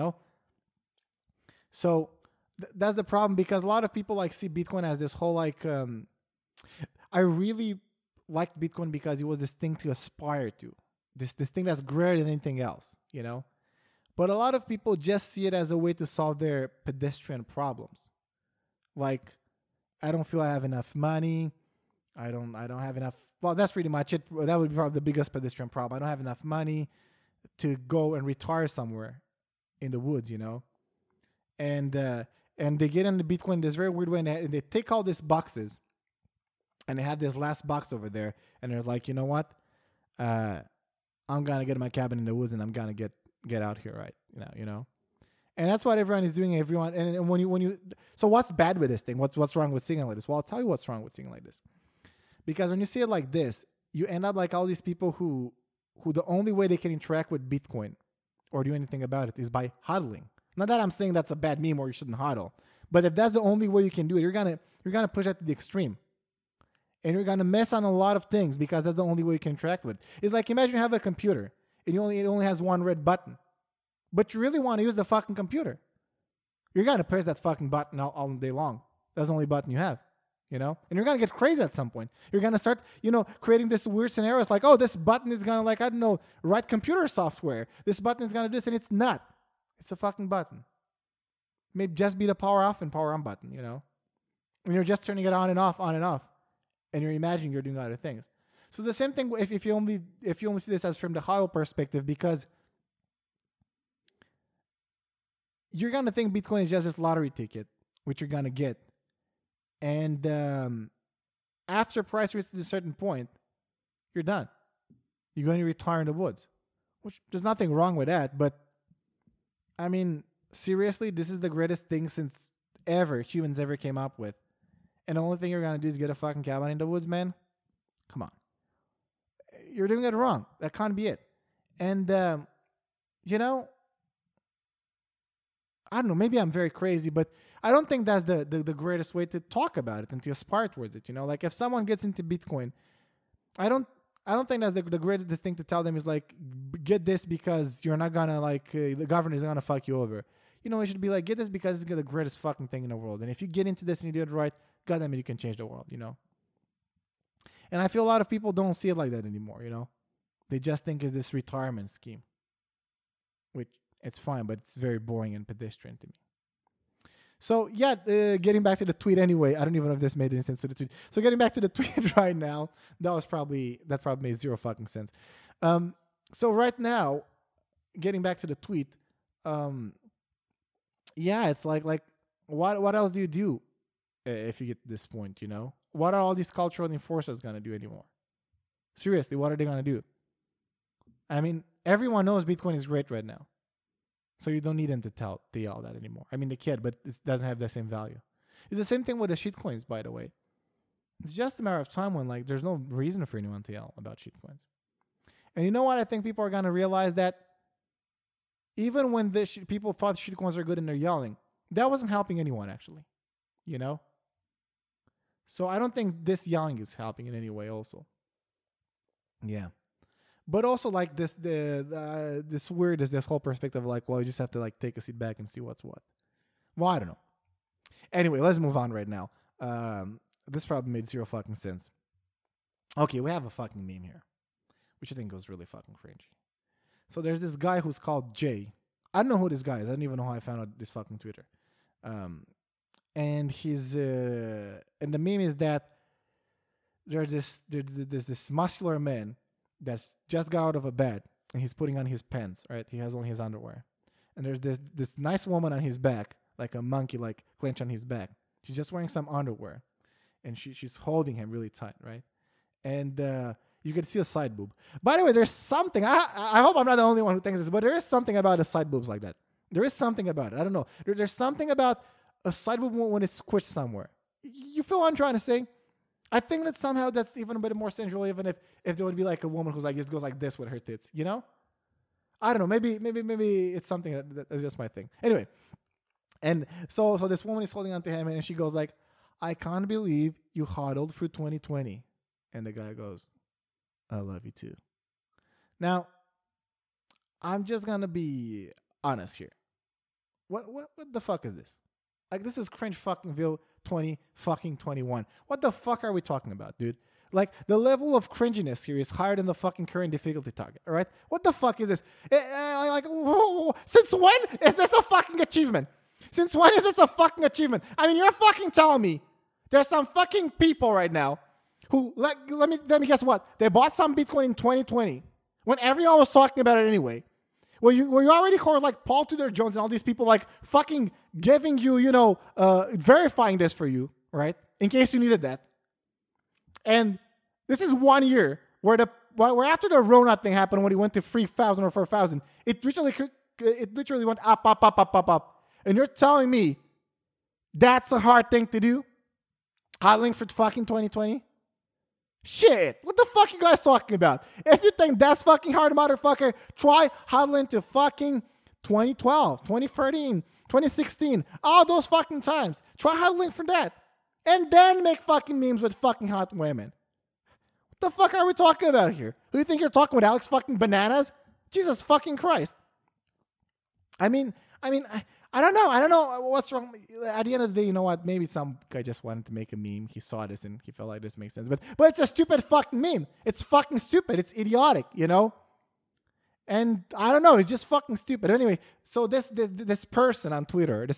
So that's the problem, because a lot of people like see Bitcoin as this whole like. I really liked Bitcoin because it was this thing to aspire to, this thing that's greater than anything else, But a lot of people just see it as a way to solve their pedestrian problems, like, I don't feel I have enough money. I don't have enough. Well, that's pretty much it. That would be probably the biggest pedestrian problem. I don't have enough money to go and retire somewhere in the woods, And they get into Bitcoin this very weird way, and they take all these boxes, and they have this last box over there, and they're like, you know what? I'm gonna get my cabin in the woods, and I'm gonna get out here, right? And that's what everyone is doing. Everyone, and when you, so what's bad with this thing? What's wrong with seeing it like this? Well, I'll tell you what's wrong with seeing it like this. Because when you see it like this, you end up like all these people who the only way they can interact with Bitcoin or do anything about it is by hodling. Not that I'm saying that's a bad meme or you shouldn't hodl, but if that's the only way you can do it, you're gonna push that to the extreme, and you're gonna mess on a lot of things because that's the only way you can interact with it. It's like, imagine you have a computer and it only has one red button. But you really want to use the fucking computer. You're going to press that fucking button all day long. That's the only button you have, And you're going to get crazy at some point. You're going to start, creating this weird scenarios like, oh, this button is going to, like, I don't know, write computer software. This button is going to do this, and it's not. It's a fucking button. Maybe just be the power off and power on button, And you're just turning it on and off, and you're imagining you're doing other things. So the same thing if you only see this as from the hodl perspective, because you're going to think Bitcoin is just this lottery ticket, which you're going to get. And after price reaches a certain point, you're done. You're going to retire in the woods, which there's nothing wrong with that. But, I mean, seriously, this is the greatest thing since humans ever came up with. And the only thing you're going to do is get a fucking cabin in the woods, man? Come on. You're doing it wrong. That can't be it. And, I don't know, maybe I'm very crazy, but I don't think that's the greatest way to talk about it and to aspire towards it. Like if someone gets into Bitcoin, I don't think that's the greatest thing to tell them is like, get this because you're not gonna the government is gonna fuck you over. It should be like, get this because it's the greatest fucking thing in the world. And if you get into this and you do it right, goddamn it, you can change the world, And I feel a lot of people don't see it like that anymore, They just think it's this retirement scheme, which it's fine, but it's very boring and pedestrian to me. So yeah, getting back to the tweet anyway. I don't even know if this made any sense to the tweet. So getting back to the tweet right now, that probably made zero fucking sense. So right now, getting back to the tweet, yeah, it's like what else do you do if you get to this point? You know, what are all these cultural enforcers gonna do anymore? Seriously, what are they gonna do? I mean, everyone knows Bitcoin is great right now. So you don't need them to tell all that anymore. I mean, they can, but it doesn't have the same value. It's the same thing with the shitcoins, by the way. It's just a matter of time when there's no reason for anyone to yell about shitcoins. And you know what? I think people are gonna realize that even when people thought shitcoins are good and they're yelling, that wasn't helping anyone actually. You know. So I don't think this yelling is helping in any way. Also. Yeah. But also this weird is this whole perspective of well, you just have to take a seat back and see what's what. Well, I don't know. Anyway, let's move on right now. This probably made zero fucking sense. Okay, we have a fucking meme here, which I think was really fucking cringy. So there's this guy who's called Jay. I don't know who this guy is. I don't even know how I found out this fucking Twitter. And he's and the meme is that there's this muscular man that's just got out of a bed and he's putting on his pants, right? He has on his underwear. And there's this nice woman on his back, like a monkey, clenched on his back. She's just wearing some underwear. And she's holding him really tight, right? And you can see a side boob. By the way, there's something, I hope I'm not the only one who thinks this, but there is something about the side boobs like that. There is something about it. I don't know. There's something about a side boob when it's squished somewhere. You feel what I'm trying to say? I think that somehow that's even a bit more sensual, even if there would be a woman who's just goes like this with her tits, you know? I don't know. Maybe it's something that's just my thing. Anyway, and so this woman is holding onto him and she goes I can't believe you hodled through 2020. And the guy goes, I love you too. Now, I'm just gonna be honest here. What the fuck is this? This is cringe fucking Ville 2021. What the fuck are we talking about, dude? The level of cringiness here is higher than the fucking current difficulty target, all right? What the fuck is this? Since when is this a fucking achievement? Since when is this a fucking achievement? I mean, you're fucking telling me there's some fucking people right now who, let me guess what? They bought some Bitcoin in 2020 when everyone was talking about it anyway. Where you already heard Paul Tudor Jones and all these people fucking giving you, verifying this for you, right? In case you needed that. And this is 1 year where after the Rona thing happened when he went to 3,000 or 4,000, it literally went up. And you're telling me that's a hard thing to do? Hodling for fucking 2020? Shit, what the fuck you guys talking about? If you think that's fucking hard, motherfucker, try hodling to fucking 2012, 2013, 2016, all those fucking times. Try hodling for that. And then make fucking memes with fucking hot women. What the fuck are we talking about here? Who do you think you're talking with, Alex fucking Bananas? Jesus fucking Christ. I mean, I don't know. I don't know what's wrong. At the end of the day, you know what? Maybe some guy just wanted to make a meme. He saw this and he felt like this makes sense. But it's a stupid fucking meme. It's fucking stupid. It's idiotic, you know? And I don't know. It's just fucking stupid. Anyway, so this person on Twitter,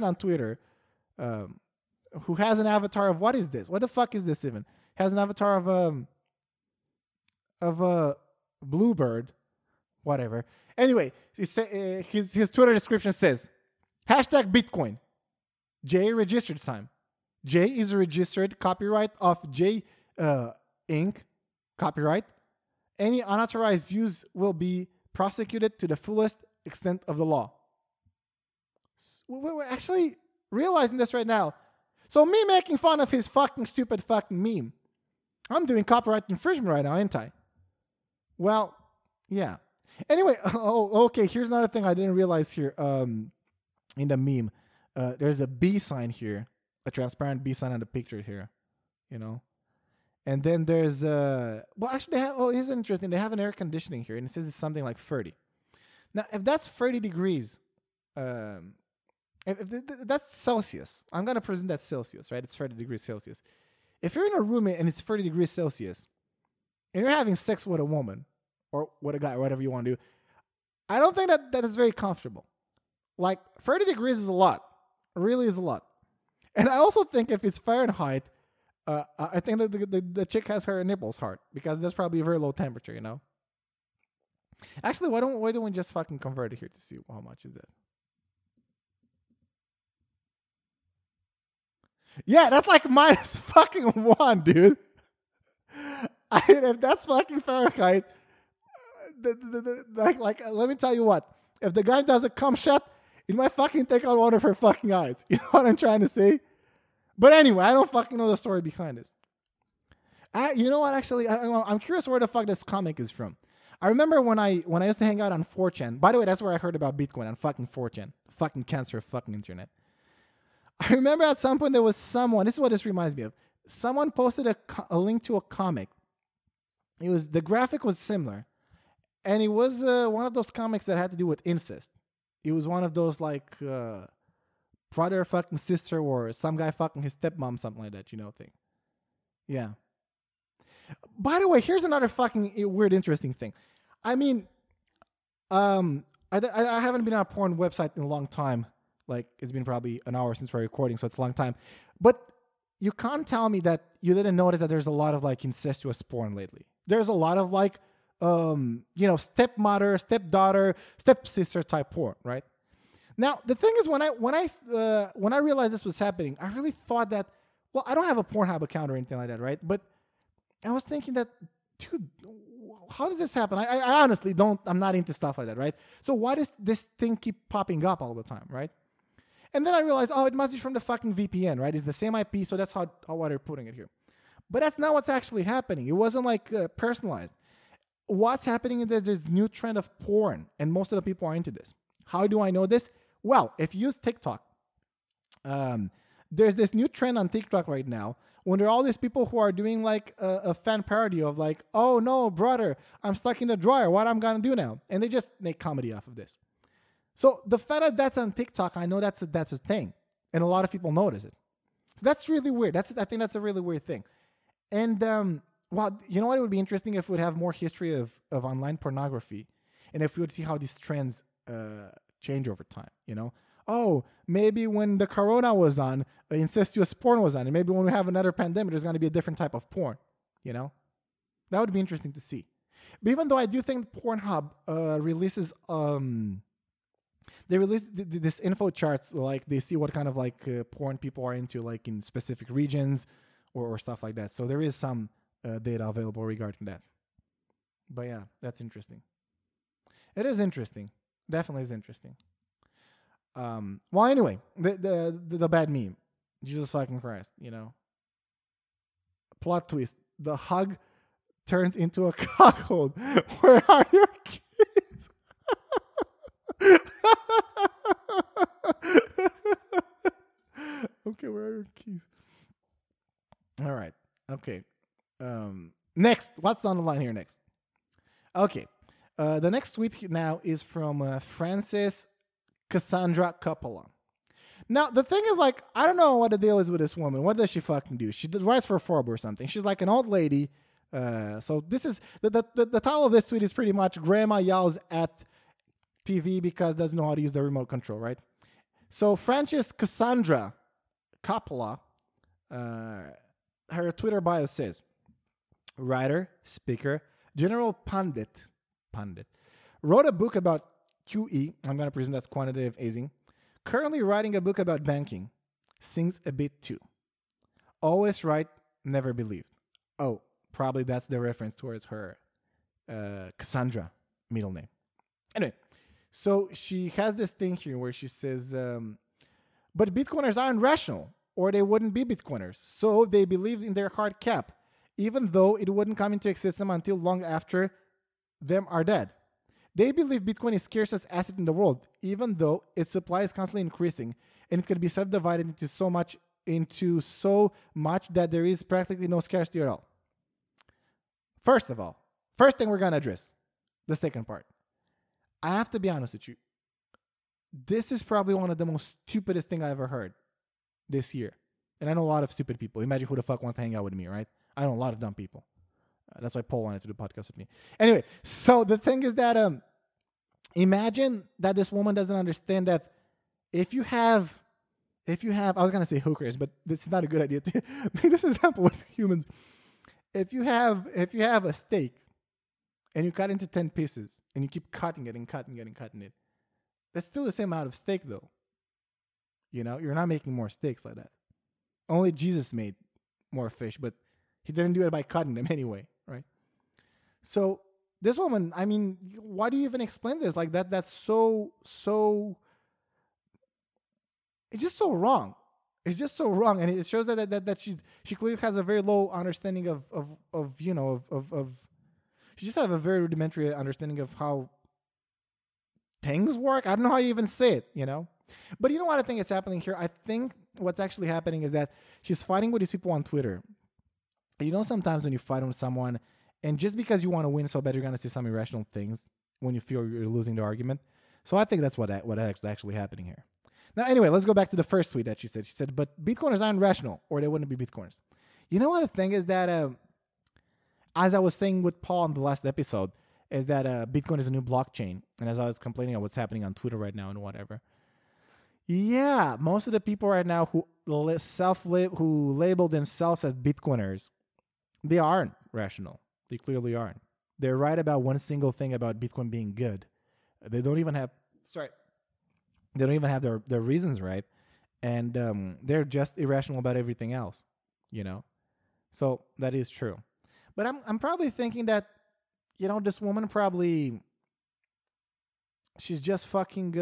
who has an avatar of, what is this? What the fuck is this even? Has an avatar of a bluebird, whatever. Anyway, his Twitter description says, #Bitcoin. J registered sign. J is a registered copyright of J Inc. Copyright. Any unauthorized use will be prosecuted to the fullest extent of the law. We're actually realizing this right now. So me making fun of his fucking stupid fucking meme, I'm doing copyright infringement right now, ain't I? Well, yeah. Anyway, okay, here's another thing I didn't realize here. In the meme, there's a B sign here, a transparent B sign on the picture here, you know. And then there's actually here's interesting. They have an air conditioning here, and it says it's something like 30. Now, if that's 30 degrees, if that's Celsius, I'm gonna present that Celsius, right? It's 30 degrees Celsius. If you're in a room and it's 30 degrees Celsius, and you're having sex with a woman or with a guy, or whatever you want to do, I don't think that is very comfortable. 30 degrees is a lot, Really is a lot. And I also think if it's Fahrenheit, I think that the chick has her nipples hard because that's probably a very low temperature, you know? Actually, why don't we just fucking convert it here to see how much is it? Yeah, that's like minus fucking 1, dude. If that's fucking Fahrenheit, let me tell you what. If the guy doesn't come shut, it might fucking take out one of her fucking eyes. You know what I'm trying to say? But anyway, I don't fucking know the story behind this. You know what? Actually, I'm curious where the fuck this comic is from. I remember when I used to hang out on 4chan. By the way, that's where I heard about Bitcoin, on fucking 4chan. Fucking cancer of fucking internet. I remember at some point there was someone. This is what this reminds me of. Someone posted a link to a comic. The graphic was similar, and it was one of those comics that had to do with incest. It was one of those like brother fucking sister or some guy fucking his stepmom, something like that, thing. Yeah. By the way, here's another fucking weird, interesting thing. I mean, I haven't been on a porn website in a long time. Like, it's been probably an hour since we're recording, so it's a long time. But you can't tell me that you didn't notice that there's a lot of like incestuous porn lately. There's a lot of like, stepmother, stepdaughter, stepsister type porn, right? Now, the thing is, when I realized this was happening, I really thought that, well, I don't have a Pornhub account or anything like that, right? But I was thinking that, dude, how does this happen? I honestly I'm not into stuff like that, right? So why does this thing keep popping up all the time, right? And then I realized, it must be from the fucking VPN, right? It's the same IP, so that's how they're putting it here. But that's not what's actually happening. It wasn't like personalized. What's happening is that there's a new trend of porn, and most of the people are into this. How do I know this? Well, if you use TikTok, there's this new trend on TikTok right now when there are all these people who are doing like a fan parody of like, oh no, brother, I'm stuck in the dryer. What I'm gonna do now? And they just make comedy off of this. So the fact that that's on TikTok, I know that's a thing, and a lot of people notice it. So that's really weird. I think that's a really weird thing. And well, you know what? It would be interesting if we'd have more history of online pornography, and if we would see how these trends change over time. Oh, maybe when the corona was on, incestuous porn was on, and maybe when we have another pandemic, there's going to be a different type of porn. That would be interesting to see. But even though I do think Pornhub releases they release this info charts, like they see what kind of like porn people are into, like in specific regions or stuff like that. So there is some data available regarding that. But yeah, that's interesting. It is interesting. Definitely is interesting. Well, anyway, the bad meme, Jesus fucking Christ, plot twist: the hug turns into a cockhold. Where are your keys? Okay, where are your keys? All right. Okay. Next, what's on the line here next? Okay. The next tweet now is from Francis Cassandra Coppola. Now, the thing is, like, I don't know what the deal is with this woman. What does she fucking do? She writes for Forbes or something. She's like an old lady. So this is, the title of this tweet is pretty much Grandma Yells at TV because doesn't know how to use the remote control, right? So Francis Cassandra Coppola, her Twitter bio says, writer, speaker, general pundit, wrote a book about QE. I'm going to presume that's quantitative easing. Currently writing a book about banking. Sings a bit too. Always right, never believed. Oh, probably that's the reference towards her Cassandra middle name. Anyway, so she has this thing here where she says, but Bitcoiners aren't rational, or they wouldn't be Bitcoiners. So they believed in their hard cap, even though it wouldn't come into existence until long after them are dead. They believe Bitcoin is scarcest asset in the world, even though its supply is constantly increasing, and it can be subdivided into so much that there is practically no scarcity at all. First thing we're going to address, the second part. I have to be honest with you. This is probably one of the most stupidest things I ever heard this year. And I know a lot of stupid people. Imagine who the fuck wants to hang out with me, right? I know a lot of dumb people. That's why Paul wanted to do a podcast with me. Anyway, so the thing is that imagine that this woman doesn't understand that if you have If you have, I was gonna say hookers, but this is not a good idea to make this example with humans. If you have a steak and you cut into 10 pieces and you keep cutting it and cutting it and cutting it, that's still the same amount of steak though. You're not making more steaks like that. Only Jesus made more fish, but he didn't do it by cutting them anyway, right? So this woman, I mean, why do you even explain this like that? That's so it's just so wrong. It's just so wrong, and it shows that she clearly has a very low understanding of she just have a very rudimentary understanding of how things work. I don't know how you even say it. But you know what I think is happening here? I think what's actually happening is that she's fighting with these people on Twitter. Sometimes when you fight with someone, and just because you want to win so bad, you're gonna say some irrational things when you feel you're losing the argument. So I think that's what is actually happening here. Now, anyway, let's go back to the first tweet that she said. She said, but Bitcoiners aren't rational, or they wouldn't be Bitcoiners. You know what the thing is that, as I was saying with Paul in the last episode, is that Bitcoin is a new blockchain. And as I was complaining about what's happening on Twitter right now and whatever. Yeah, most of the people right now who label themselves as Bitcoiners, they aren't rational. They clearly aren't. They're right about one single thing about Bitcoin being good. They don't even have their reasons right. And they're just irrational about everything else, So that is true. But I'm probably thinking that, this woman she's just fucking,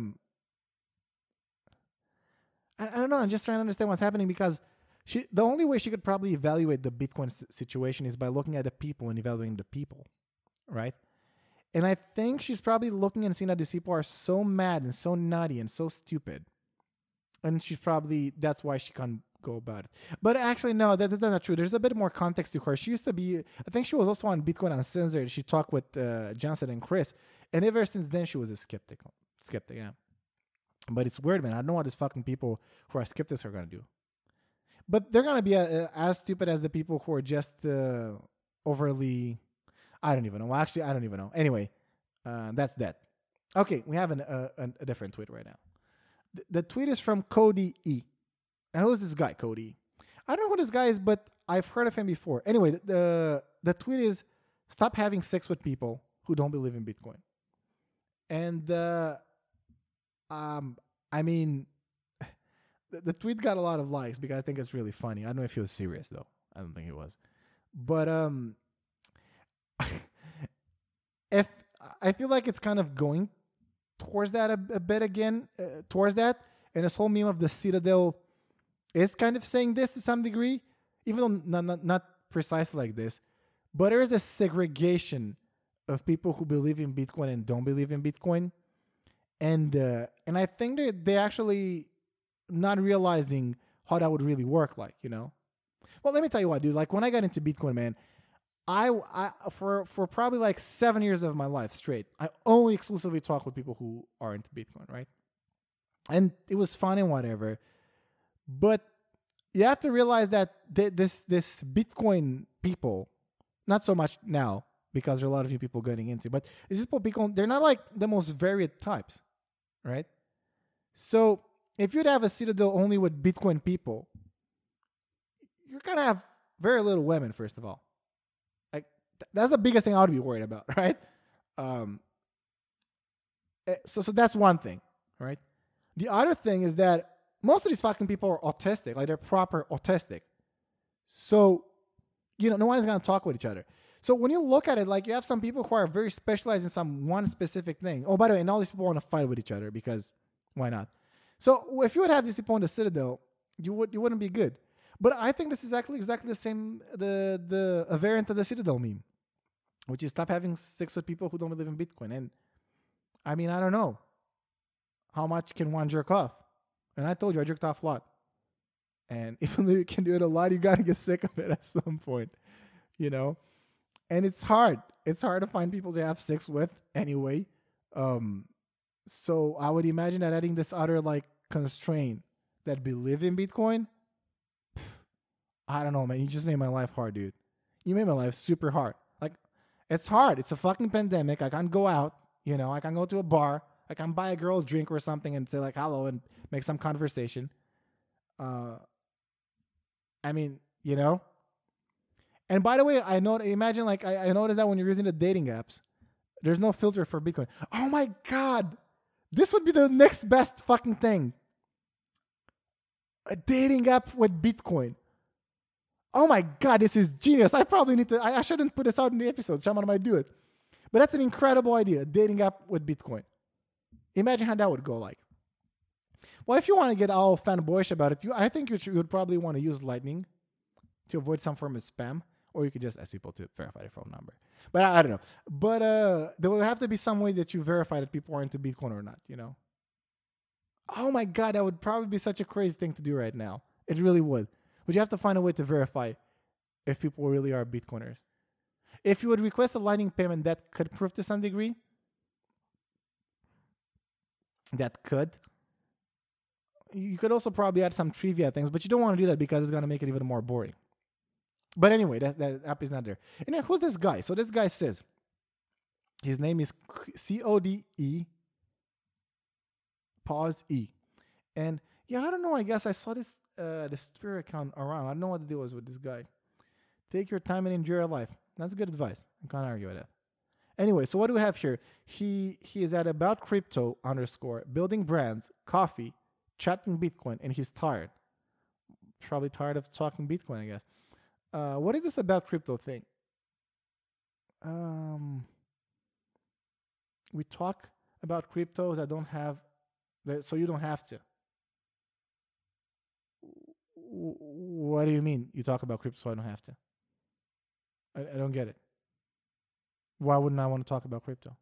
I don't know. I'm just trying to understand what's happening because the only way she could probably evaluate the Bitcoin situation is by looking at the people and evaluating the people, right? And I think she's probably looking and seeing that these people are so mad and so nutty and so stupid. And that's why she can't go about it. But actually, no, that's not true. There's a bit more context to her. She used to be, I think she was also on Bitcoin Uncensored. She talked with Johnson and Chris. And ever since then, she was a skeptic, yeah. But it's weird, man. I don't know what these fucking people who are skeptics are going to do. But they're going to be as stupid as the people who are just overly... I don't even know. Well, actually, I don't even know. Anyway, that's that. Okay, we have a different tweet right now. The tweet is from Cody E. Now, who's this guy, Cody E? I don't know who this guy is, but I've heard of him before. Anyway, the tweet is, stop having sex with people who don't believe in Bitcoin. And, I mean, the tweet got a lot of likes because I think it's really funny. I don't know if he was serious, though. I don't think he was. But, if I feel like it's kind of going towards that a bit again, towards that, and this whole meme of the Citadel is kind of saying this to some degree, even though not precisely like this, but there is a segregation of people who believe in Bitcoin and don't believe in Bitcoin, and I think they actually not realizing how that would really work, like, Well, let me tell you what, dude. Like when I got into Bitcoin, man, I for probably like 7 years of my life straight, I only exclusively talk with people who are into Bitcoin, right? And it was fun and whatever. But you have to realize that this Bitcoin people, not so much now because there are a lot of new people getting into, but these people, they're not like the most varied types, right? So if you'd have a Citadel only with Bitcoin people, you're going to have very little women, first of all. That's the biggest thing I would be worried about, right? So that's one thing, right? The other thing is that most of these fucking people are autistic, like they're proper autistic. So, no one is going to talk with each other. So when you look at it, like you have some people who are very specialized in some one specific thing. Oh, by the way, and all these people want to fight with each other because why not? So if you would have these people on the Citadel, you wouldn't be good. But I think this is exactly the same, a variant of the Citadel meme, which is stop having sex with people who don't believe in Bitcoin. And I mean, I don't know. How much can one jerk off? And I told you, I jerked off a lot. And even though you can do it a lot, you got to get sick of it at some point, And it's hard. It's hard to find people to have sex with anyway. So I would imagine that adding this other constraint that believe in Bitcoin, I don't know, man. You just made my life hard, dude. You made my life super hard. Like, it's hard. It's a fucking pandemic. I can't go out. I can't go to a bar. I can't buy a girl a drink or something and say hello and make some conversation. Uh, I mean, you know. And by the way, imagine like I noticed that when you're using the dating apps, there's no filter for Bitcoin. Oh my god, this would be the next best fucking thing. A dating app with Bitcoin. Oh my god, this is genius. I probably need to. I shouldn't put this out in the episode. Someone might do it, but that's an incredible idea. A dating app with Bitcoin. Imagine how that would go like. Well, if you want to get all fanboyish about it, I think you would probably want to use Lightning to avoid some form of spam, or you could just ask people to verify their phone number. But I don't know. But there will have to be some way that you verify that people are into Bitcoin or not, you know? Oh my God, that would probably be such a crazy thing to do right now. It really would. But you have to find a way to verify if people really are Bitcoiners. If you would request a Lightning payment, that could prove to some degree. That could. You could also probably add some trivia things, but you don't want to do that because it's going to make it even more boring. But anyway, that app is not there. And who's this guy? So this guy says, his name is CODE, pause E. And yeah, I don't know. I guess I saw this Twitter account around. I don't know what the deal was with this guy. Take your time and enjoy your life. That's good advice. I can't argue with that. Anyway, so what do we have here? He is at about crypto _ building brands, coffee, chatting Bitcoin, and he's tired. Probably tired of talking Bitcoin, I guess. What is this about crypto thing? We talk about cryptos that don't have, so you don't have to. What do you mean? You talk about crypto so I don't have to? I don't get it. Why wouldn't I want to talk about crypto?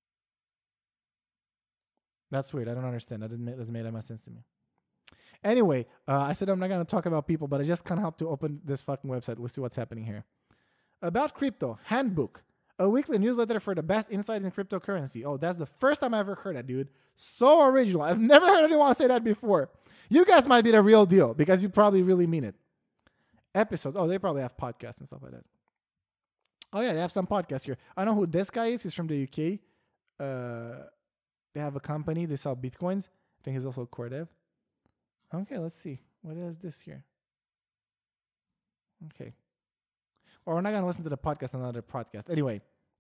That's weird. I don't understand. That doesn't make that much sense to me. Anyway, I said I'm not going to talk about people, but I just can't help to open this fucking website. Let's see what's happening here. About Crypto, Handbook, a weekly newsletter for the best insights in cryptocurrency. Oh, that's the first time I ever heard that, dude. So original. I've never heard anyone say that before. You guys might be the real deal because you probably really mean it. Episodes. Oh, they probably have podcasts and stuff like that. Oh, yeah, they have some podcasts here. I know who this guy is. He's from the UK. They have a company. They sell Bitcoins. I think he's also a core dev. Okay, let's see. What is this here? Okay. Or we're not going to listen to the podcast, another podcast. Anyway,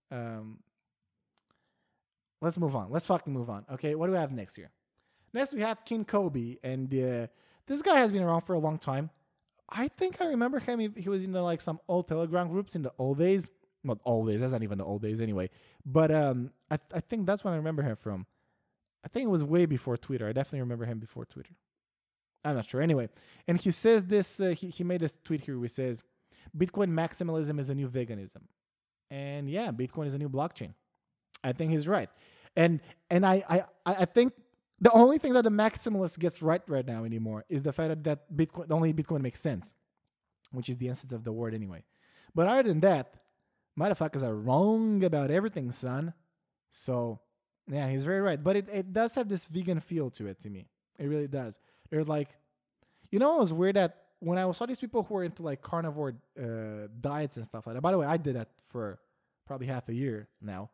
let's move on. Let's fucking move on. Okay, what do we have next here? Next, we have King Kobe. And this guy has been around for a long time. I think I remember him. He was in like some old Telegram groups in the old days. Not old days. That's not even the old days anyway. But I think that's when I remember him from. I think it was way before Twitter. I definitely remember him before Twitter. I'm not sure. Anyway, and he says this, he made this tweet here where he says, Bitcoin maximalism is a new veganism. And yeah, Bitcoin is a new blockchain. I think he's right. And I think the only thing that the maximalist gets right now anymore is the fact that Bitcoin, only Bitcoin makes sense, which is the essence of the word anyway. But other than that, motherfuckers are wrong about everything, son. So yeah, he's very right. But it does have this vegan feel to it to me. It really does. They're like, you know, it was weird that when I saw these people who were into like carnivore diets and stuff like that. By the way, I did that for probably half a year now.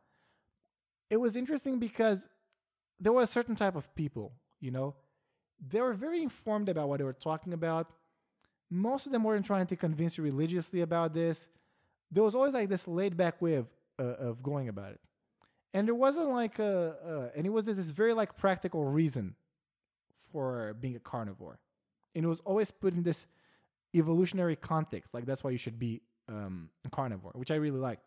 It was interesting because there was a certain type of people, you know, they were very informed about what they were talking about. Most of them weren't trying to convince you religiously about this. There was always like this laid back way of going about it. And there wasn't like and it was this very like practical reason for being a carnivore. And it was always put in this evolutionary context. Like that's why you should be a carnivore, which I really liked.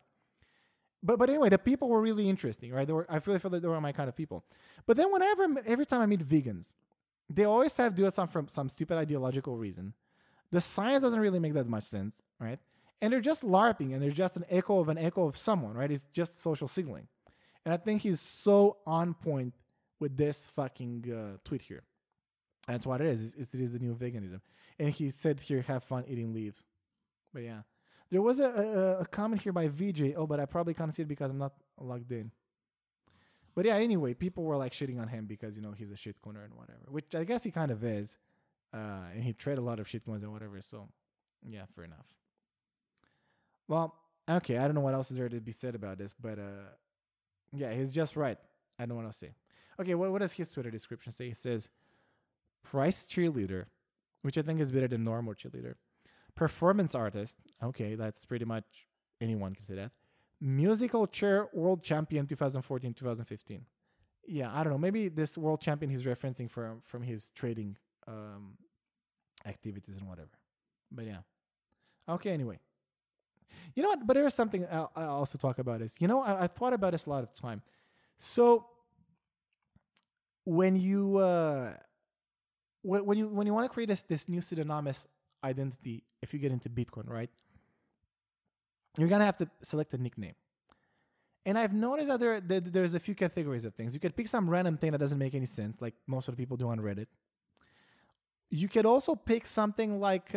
But anyway, the people were really interesting, right? I really felt like they were my kind of people. But then every time I meet vegans, they always have to do it from some stupid ideological reason. The science doesn't really make that much sense, right? And they're just LARPing, and they're just an echo of someone, right? It's just social signaling. And I think he's so on point with this fucking tweet here. That's what it is. It is the new veganism. And he said here, have fun eating leaves. But yeah. There was a comment here by VJ. Oh, but I probably can't see it because I'm not logged in. But yeah, anyway, people were like shitting on him because, you know, he's a shitcoiner and whatever. Which I guess he kind of is. And he traded a lot of shitcoins and whatever. So, yeah, fair enough. Well, okay, I don't know what else is there to be said about this. But, yeah, he's just right. I don't know what else to say. Okay, what does his Twitter description say? He says, Price cheerleader which I think is better than normal cheerleader. Performance artist, okay, that's pretty much anyone can say that. Musical chair world champion 2014 2015. Yeah, I don't know. Maybe this world champion he's referencing from his trading activities and whatever. But yeah. Okay, anyway. You know what? But there is something I'll also talk about is, I thought about this a lot of time. So when you when you want to create this new pseudonymous identity, if you get into Bitcoin, right? You're gonna have to select a nickname. And I've noticed that there's a few categories of things. You could pick some random thing that doesn't make any sense, like most of the people do on Reddit. You could also pick something like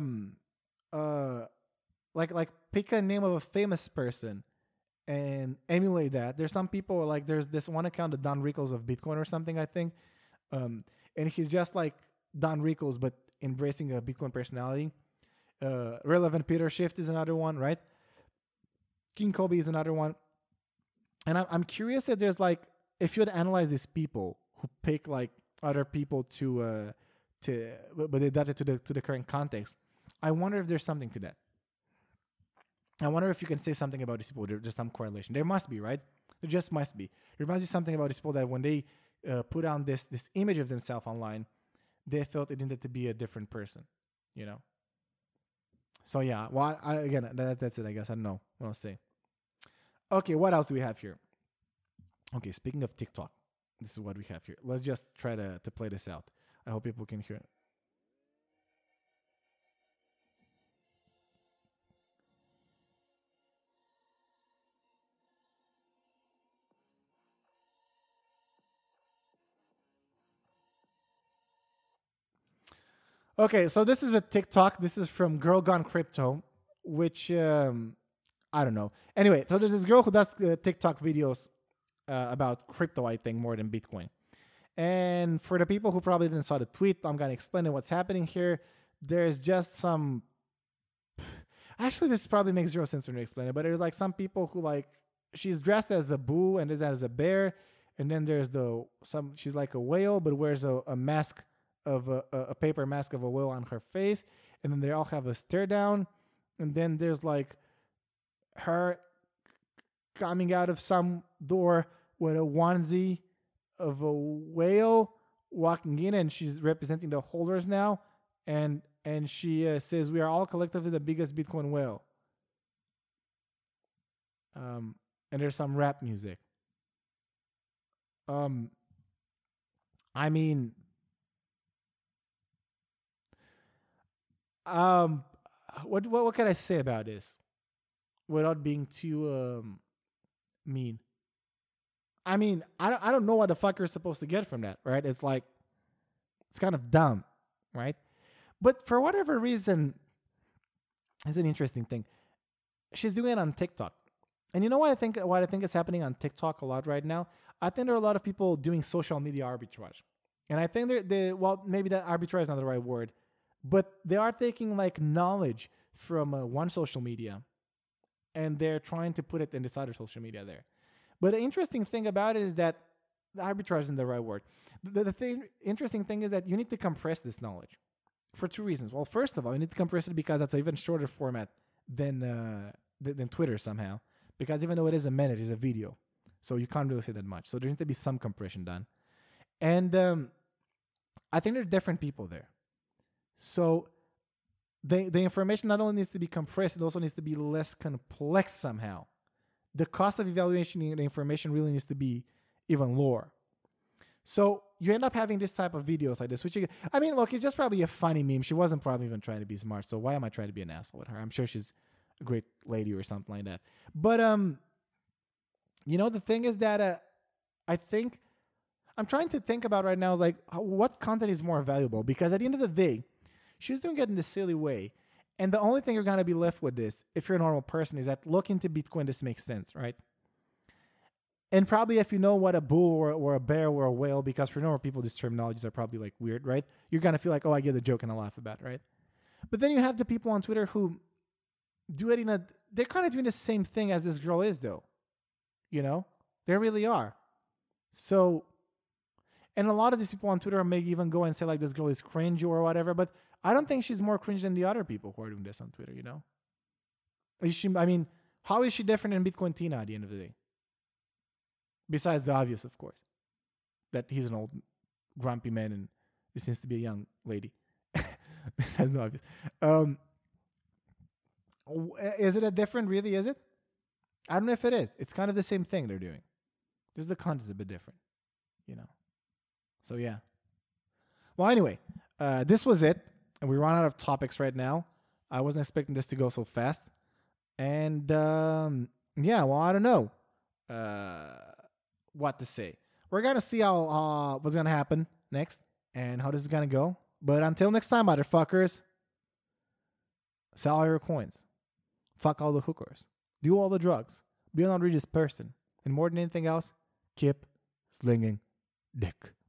pick a name of a famous person and emulate that. There's some people like there's this one account, the Don Rickles of Bitcoin or something, I think, and he's just like Don Rickles but embracing a Bitcoin personality. Relevant Peter Schiff is another one, right? King Kobe is another one. And I'm curious if there's like, if you would analyze these people who pick like other people but they adapt it to the current context, I wonder if there's something to that. I wonder if you can say something about these people. There's some correlation. There must be, right? There just must be. There must be something about these people that when they put on this image of themselves online, they felt it needed to be a different person, So yeah, well, again, that's it, I guess. I don't know what I'll say. Okay, what else do we have here? Okay, speaking of TikTok, this is what we have here. Let's just try to play this out. I hope people can hear it. Okay, so this is a TikTok. This is from Girl Gone Crypto, which I don't know. Anyway, so there's this girl who does TikTok videos about crypto, I think, more than Bitcoin. And for the people who probably didn't saw the tweet, I'm going to explain what's happening here. There's just some... Actually, this probably makes zero sense when you explain it, but there's like some people who like... She's dressed as a boo and is as a bear. And then there's she's like a whale, but wears a mask of a paper mask of a whale on her face. And then they all have a stare down. And then there's like her coming out of some door with a onesie of a whale walking in, and she's representing the holders now, and she says we are all collectively the biggest Bitcoin whale. And there's some rap music. I mean, what can I say about this without being too mean? I mean, I don't know what the fuck you're supposed to get from that, right? It's like, it's kind of dumb, right? But for whatever reason, it's an interesting thing. She's doing it on TikTok. And you know what I think is happening on TikTok a lot right now? I think there are a lot of people doing social media arbitrage. And I think maybe that arbitrage is not the right word, but they are taking like knowledge from one social media and they're trying to put it in this other social media there. But the interesting thing about it is that the arbitrage isn't the right word. The interesting thing is that you need to compress this knowledge for two reasons. Well, first of all, you need to compress it because that's an even shorter format than Twitter somehow. Because even though it is a minute, it's a video. So you can't really say that much. So there needs to be some compression done. And I think there are different people there. So the information not only needs to be compressed, it also needs to be less complex somehow. The cost of evaluation the information really needs to be even lower. So you end up having this type of videos like this, look, it's just probably a funny meme. She wasn't probably even trying to be smart. So why am I trying to be an asshole with her? I'm sure she's a great lady or something like that. But, the thing is that I think I'm trying to think about right now is like, what content is more valuable? Because at the end of the day, she's doing it in this silly way. And the only thing you're going to be left with this, if you're a normal person, is that look into Bitcoin, this makes sense, right? And probably if you know what a bull or a bear or a whale, because for normal people, these terminologies are probably like weird, right? You're going to feel like, oh, I get the joke and I laugh about it, right? But then you have the people on Twitter who do it they're kind of doing the same thing as this girl is, though. They really are. So, and a lot of these people on Twitter may even go and say like this girl is cringe or whatever, but I don't think she's more cringe than the other people who are doing this on Twitter, you know? I mean, how is she different than Bitcoin Tina at the end of the day? Besides the obvious, of course, that he's an old, grumpy man and this seems to be a young lady. Besides the obvious. Is it a different, really, is it? I don't know if it is. It's kind of the same thing they're doing. Just the content's a bit different, you know? So, yeah. Well, anyway, this was it. And we run out of topics right now. I wasn't expecting this to go so fast. And, yeah, well, I don't know what to say. We're going to see how what's going to happen next and how this is going to go. But until next time, motherfuckers, sell all your coins. Fuck all the hookers. Do all the drugs. Be an outrageous person. And more than anything else, keep slinging dick.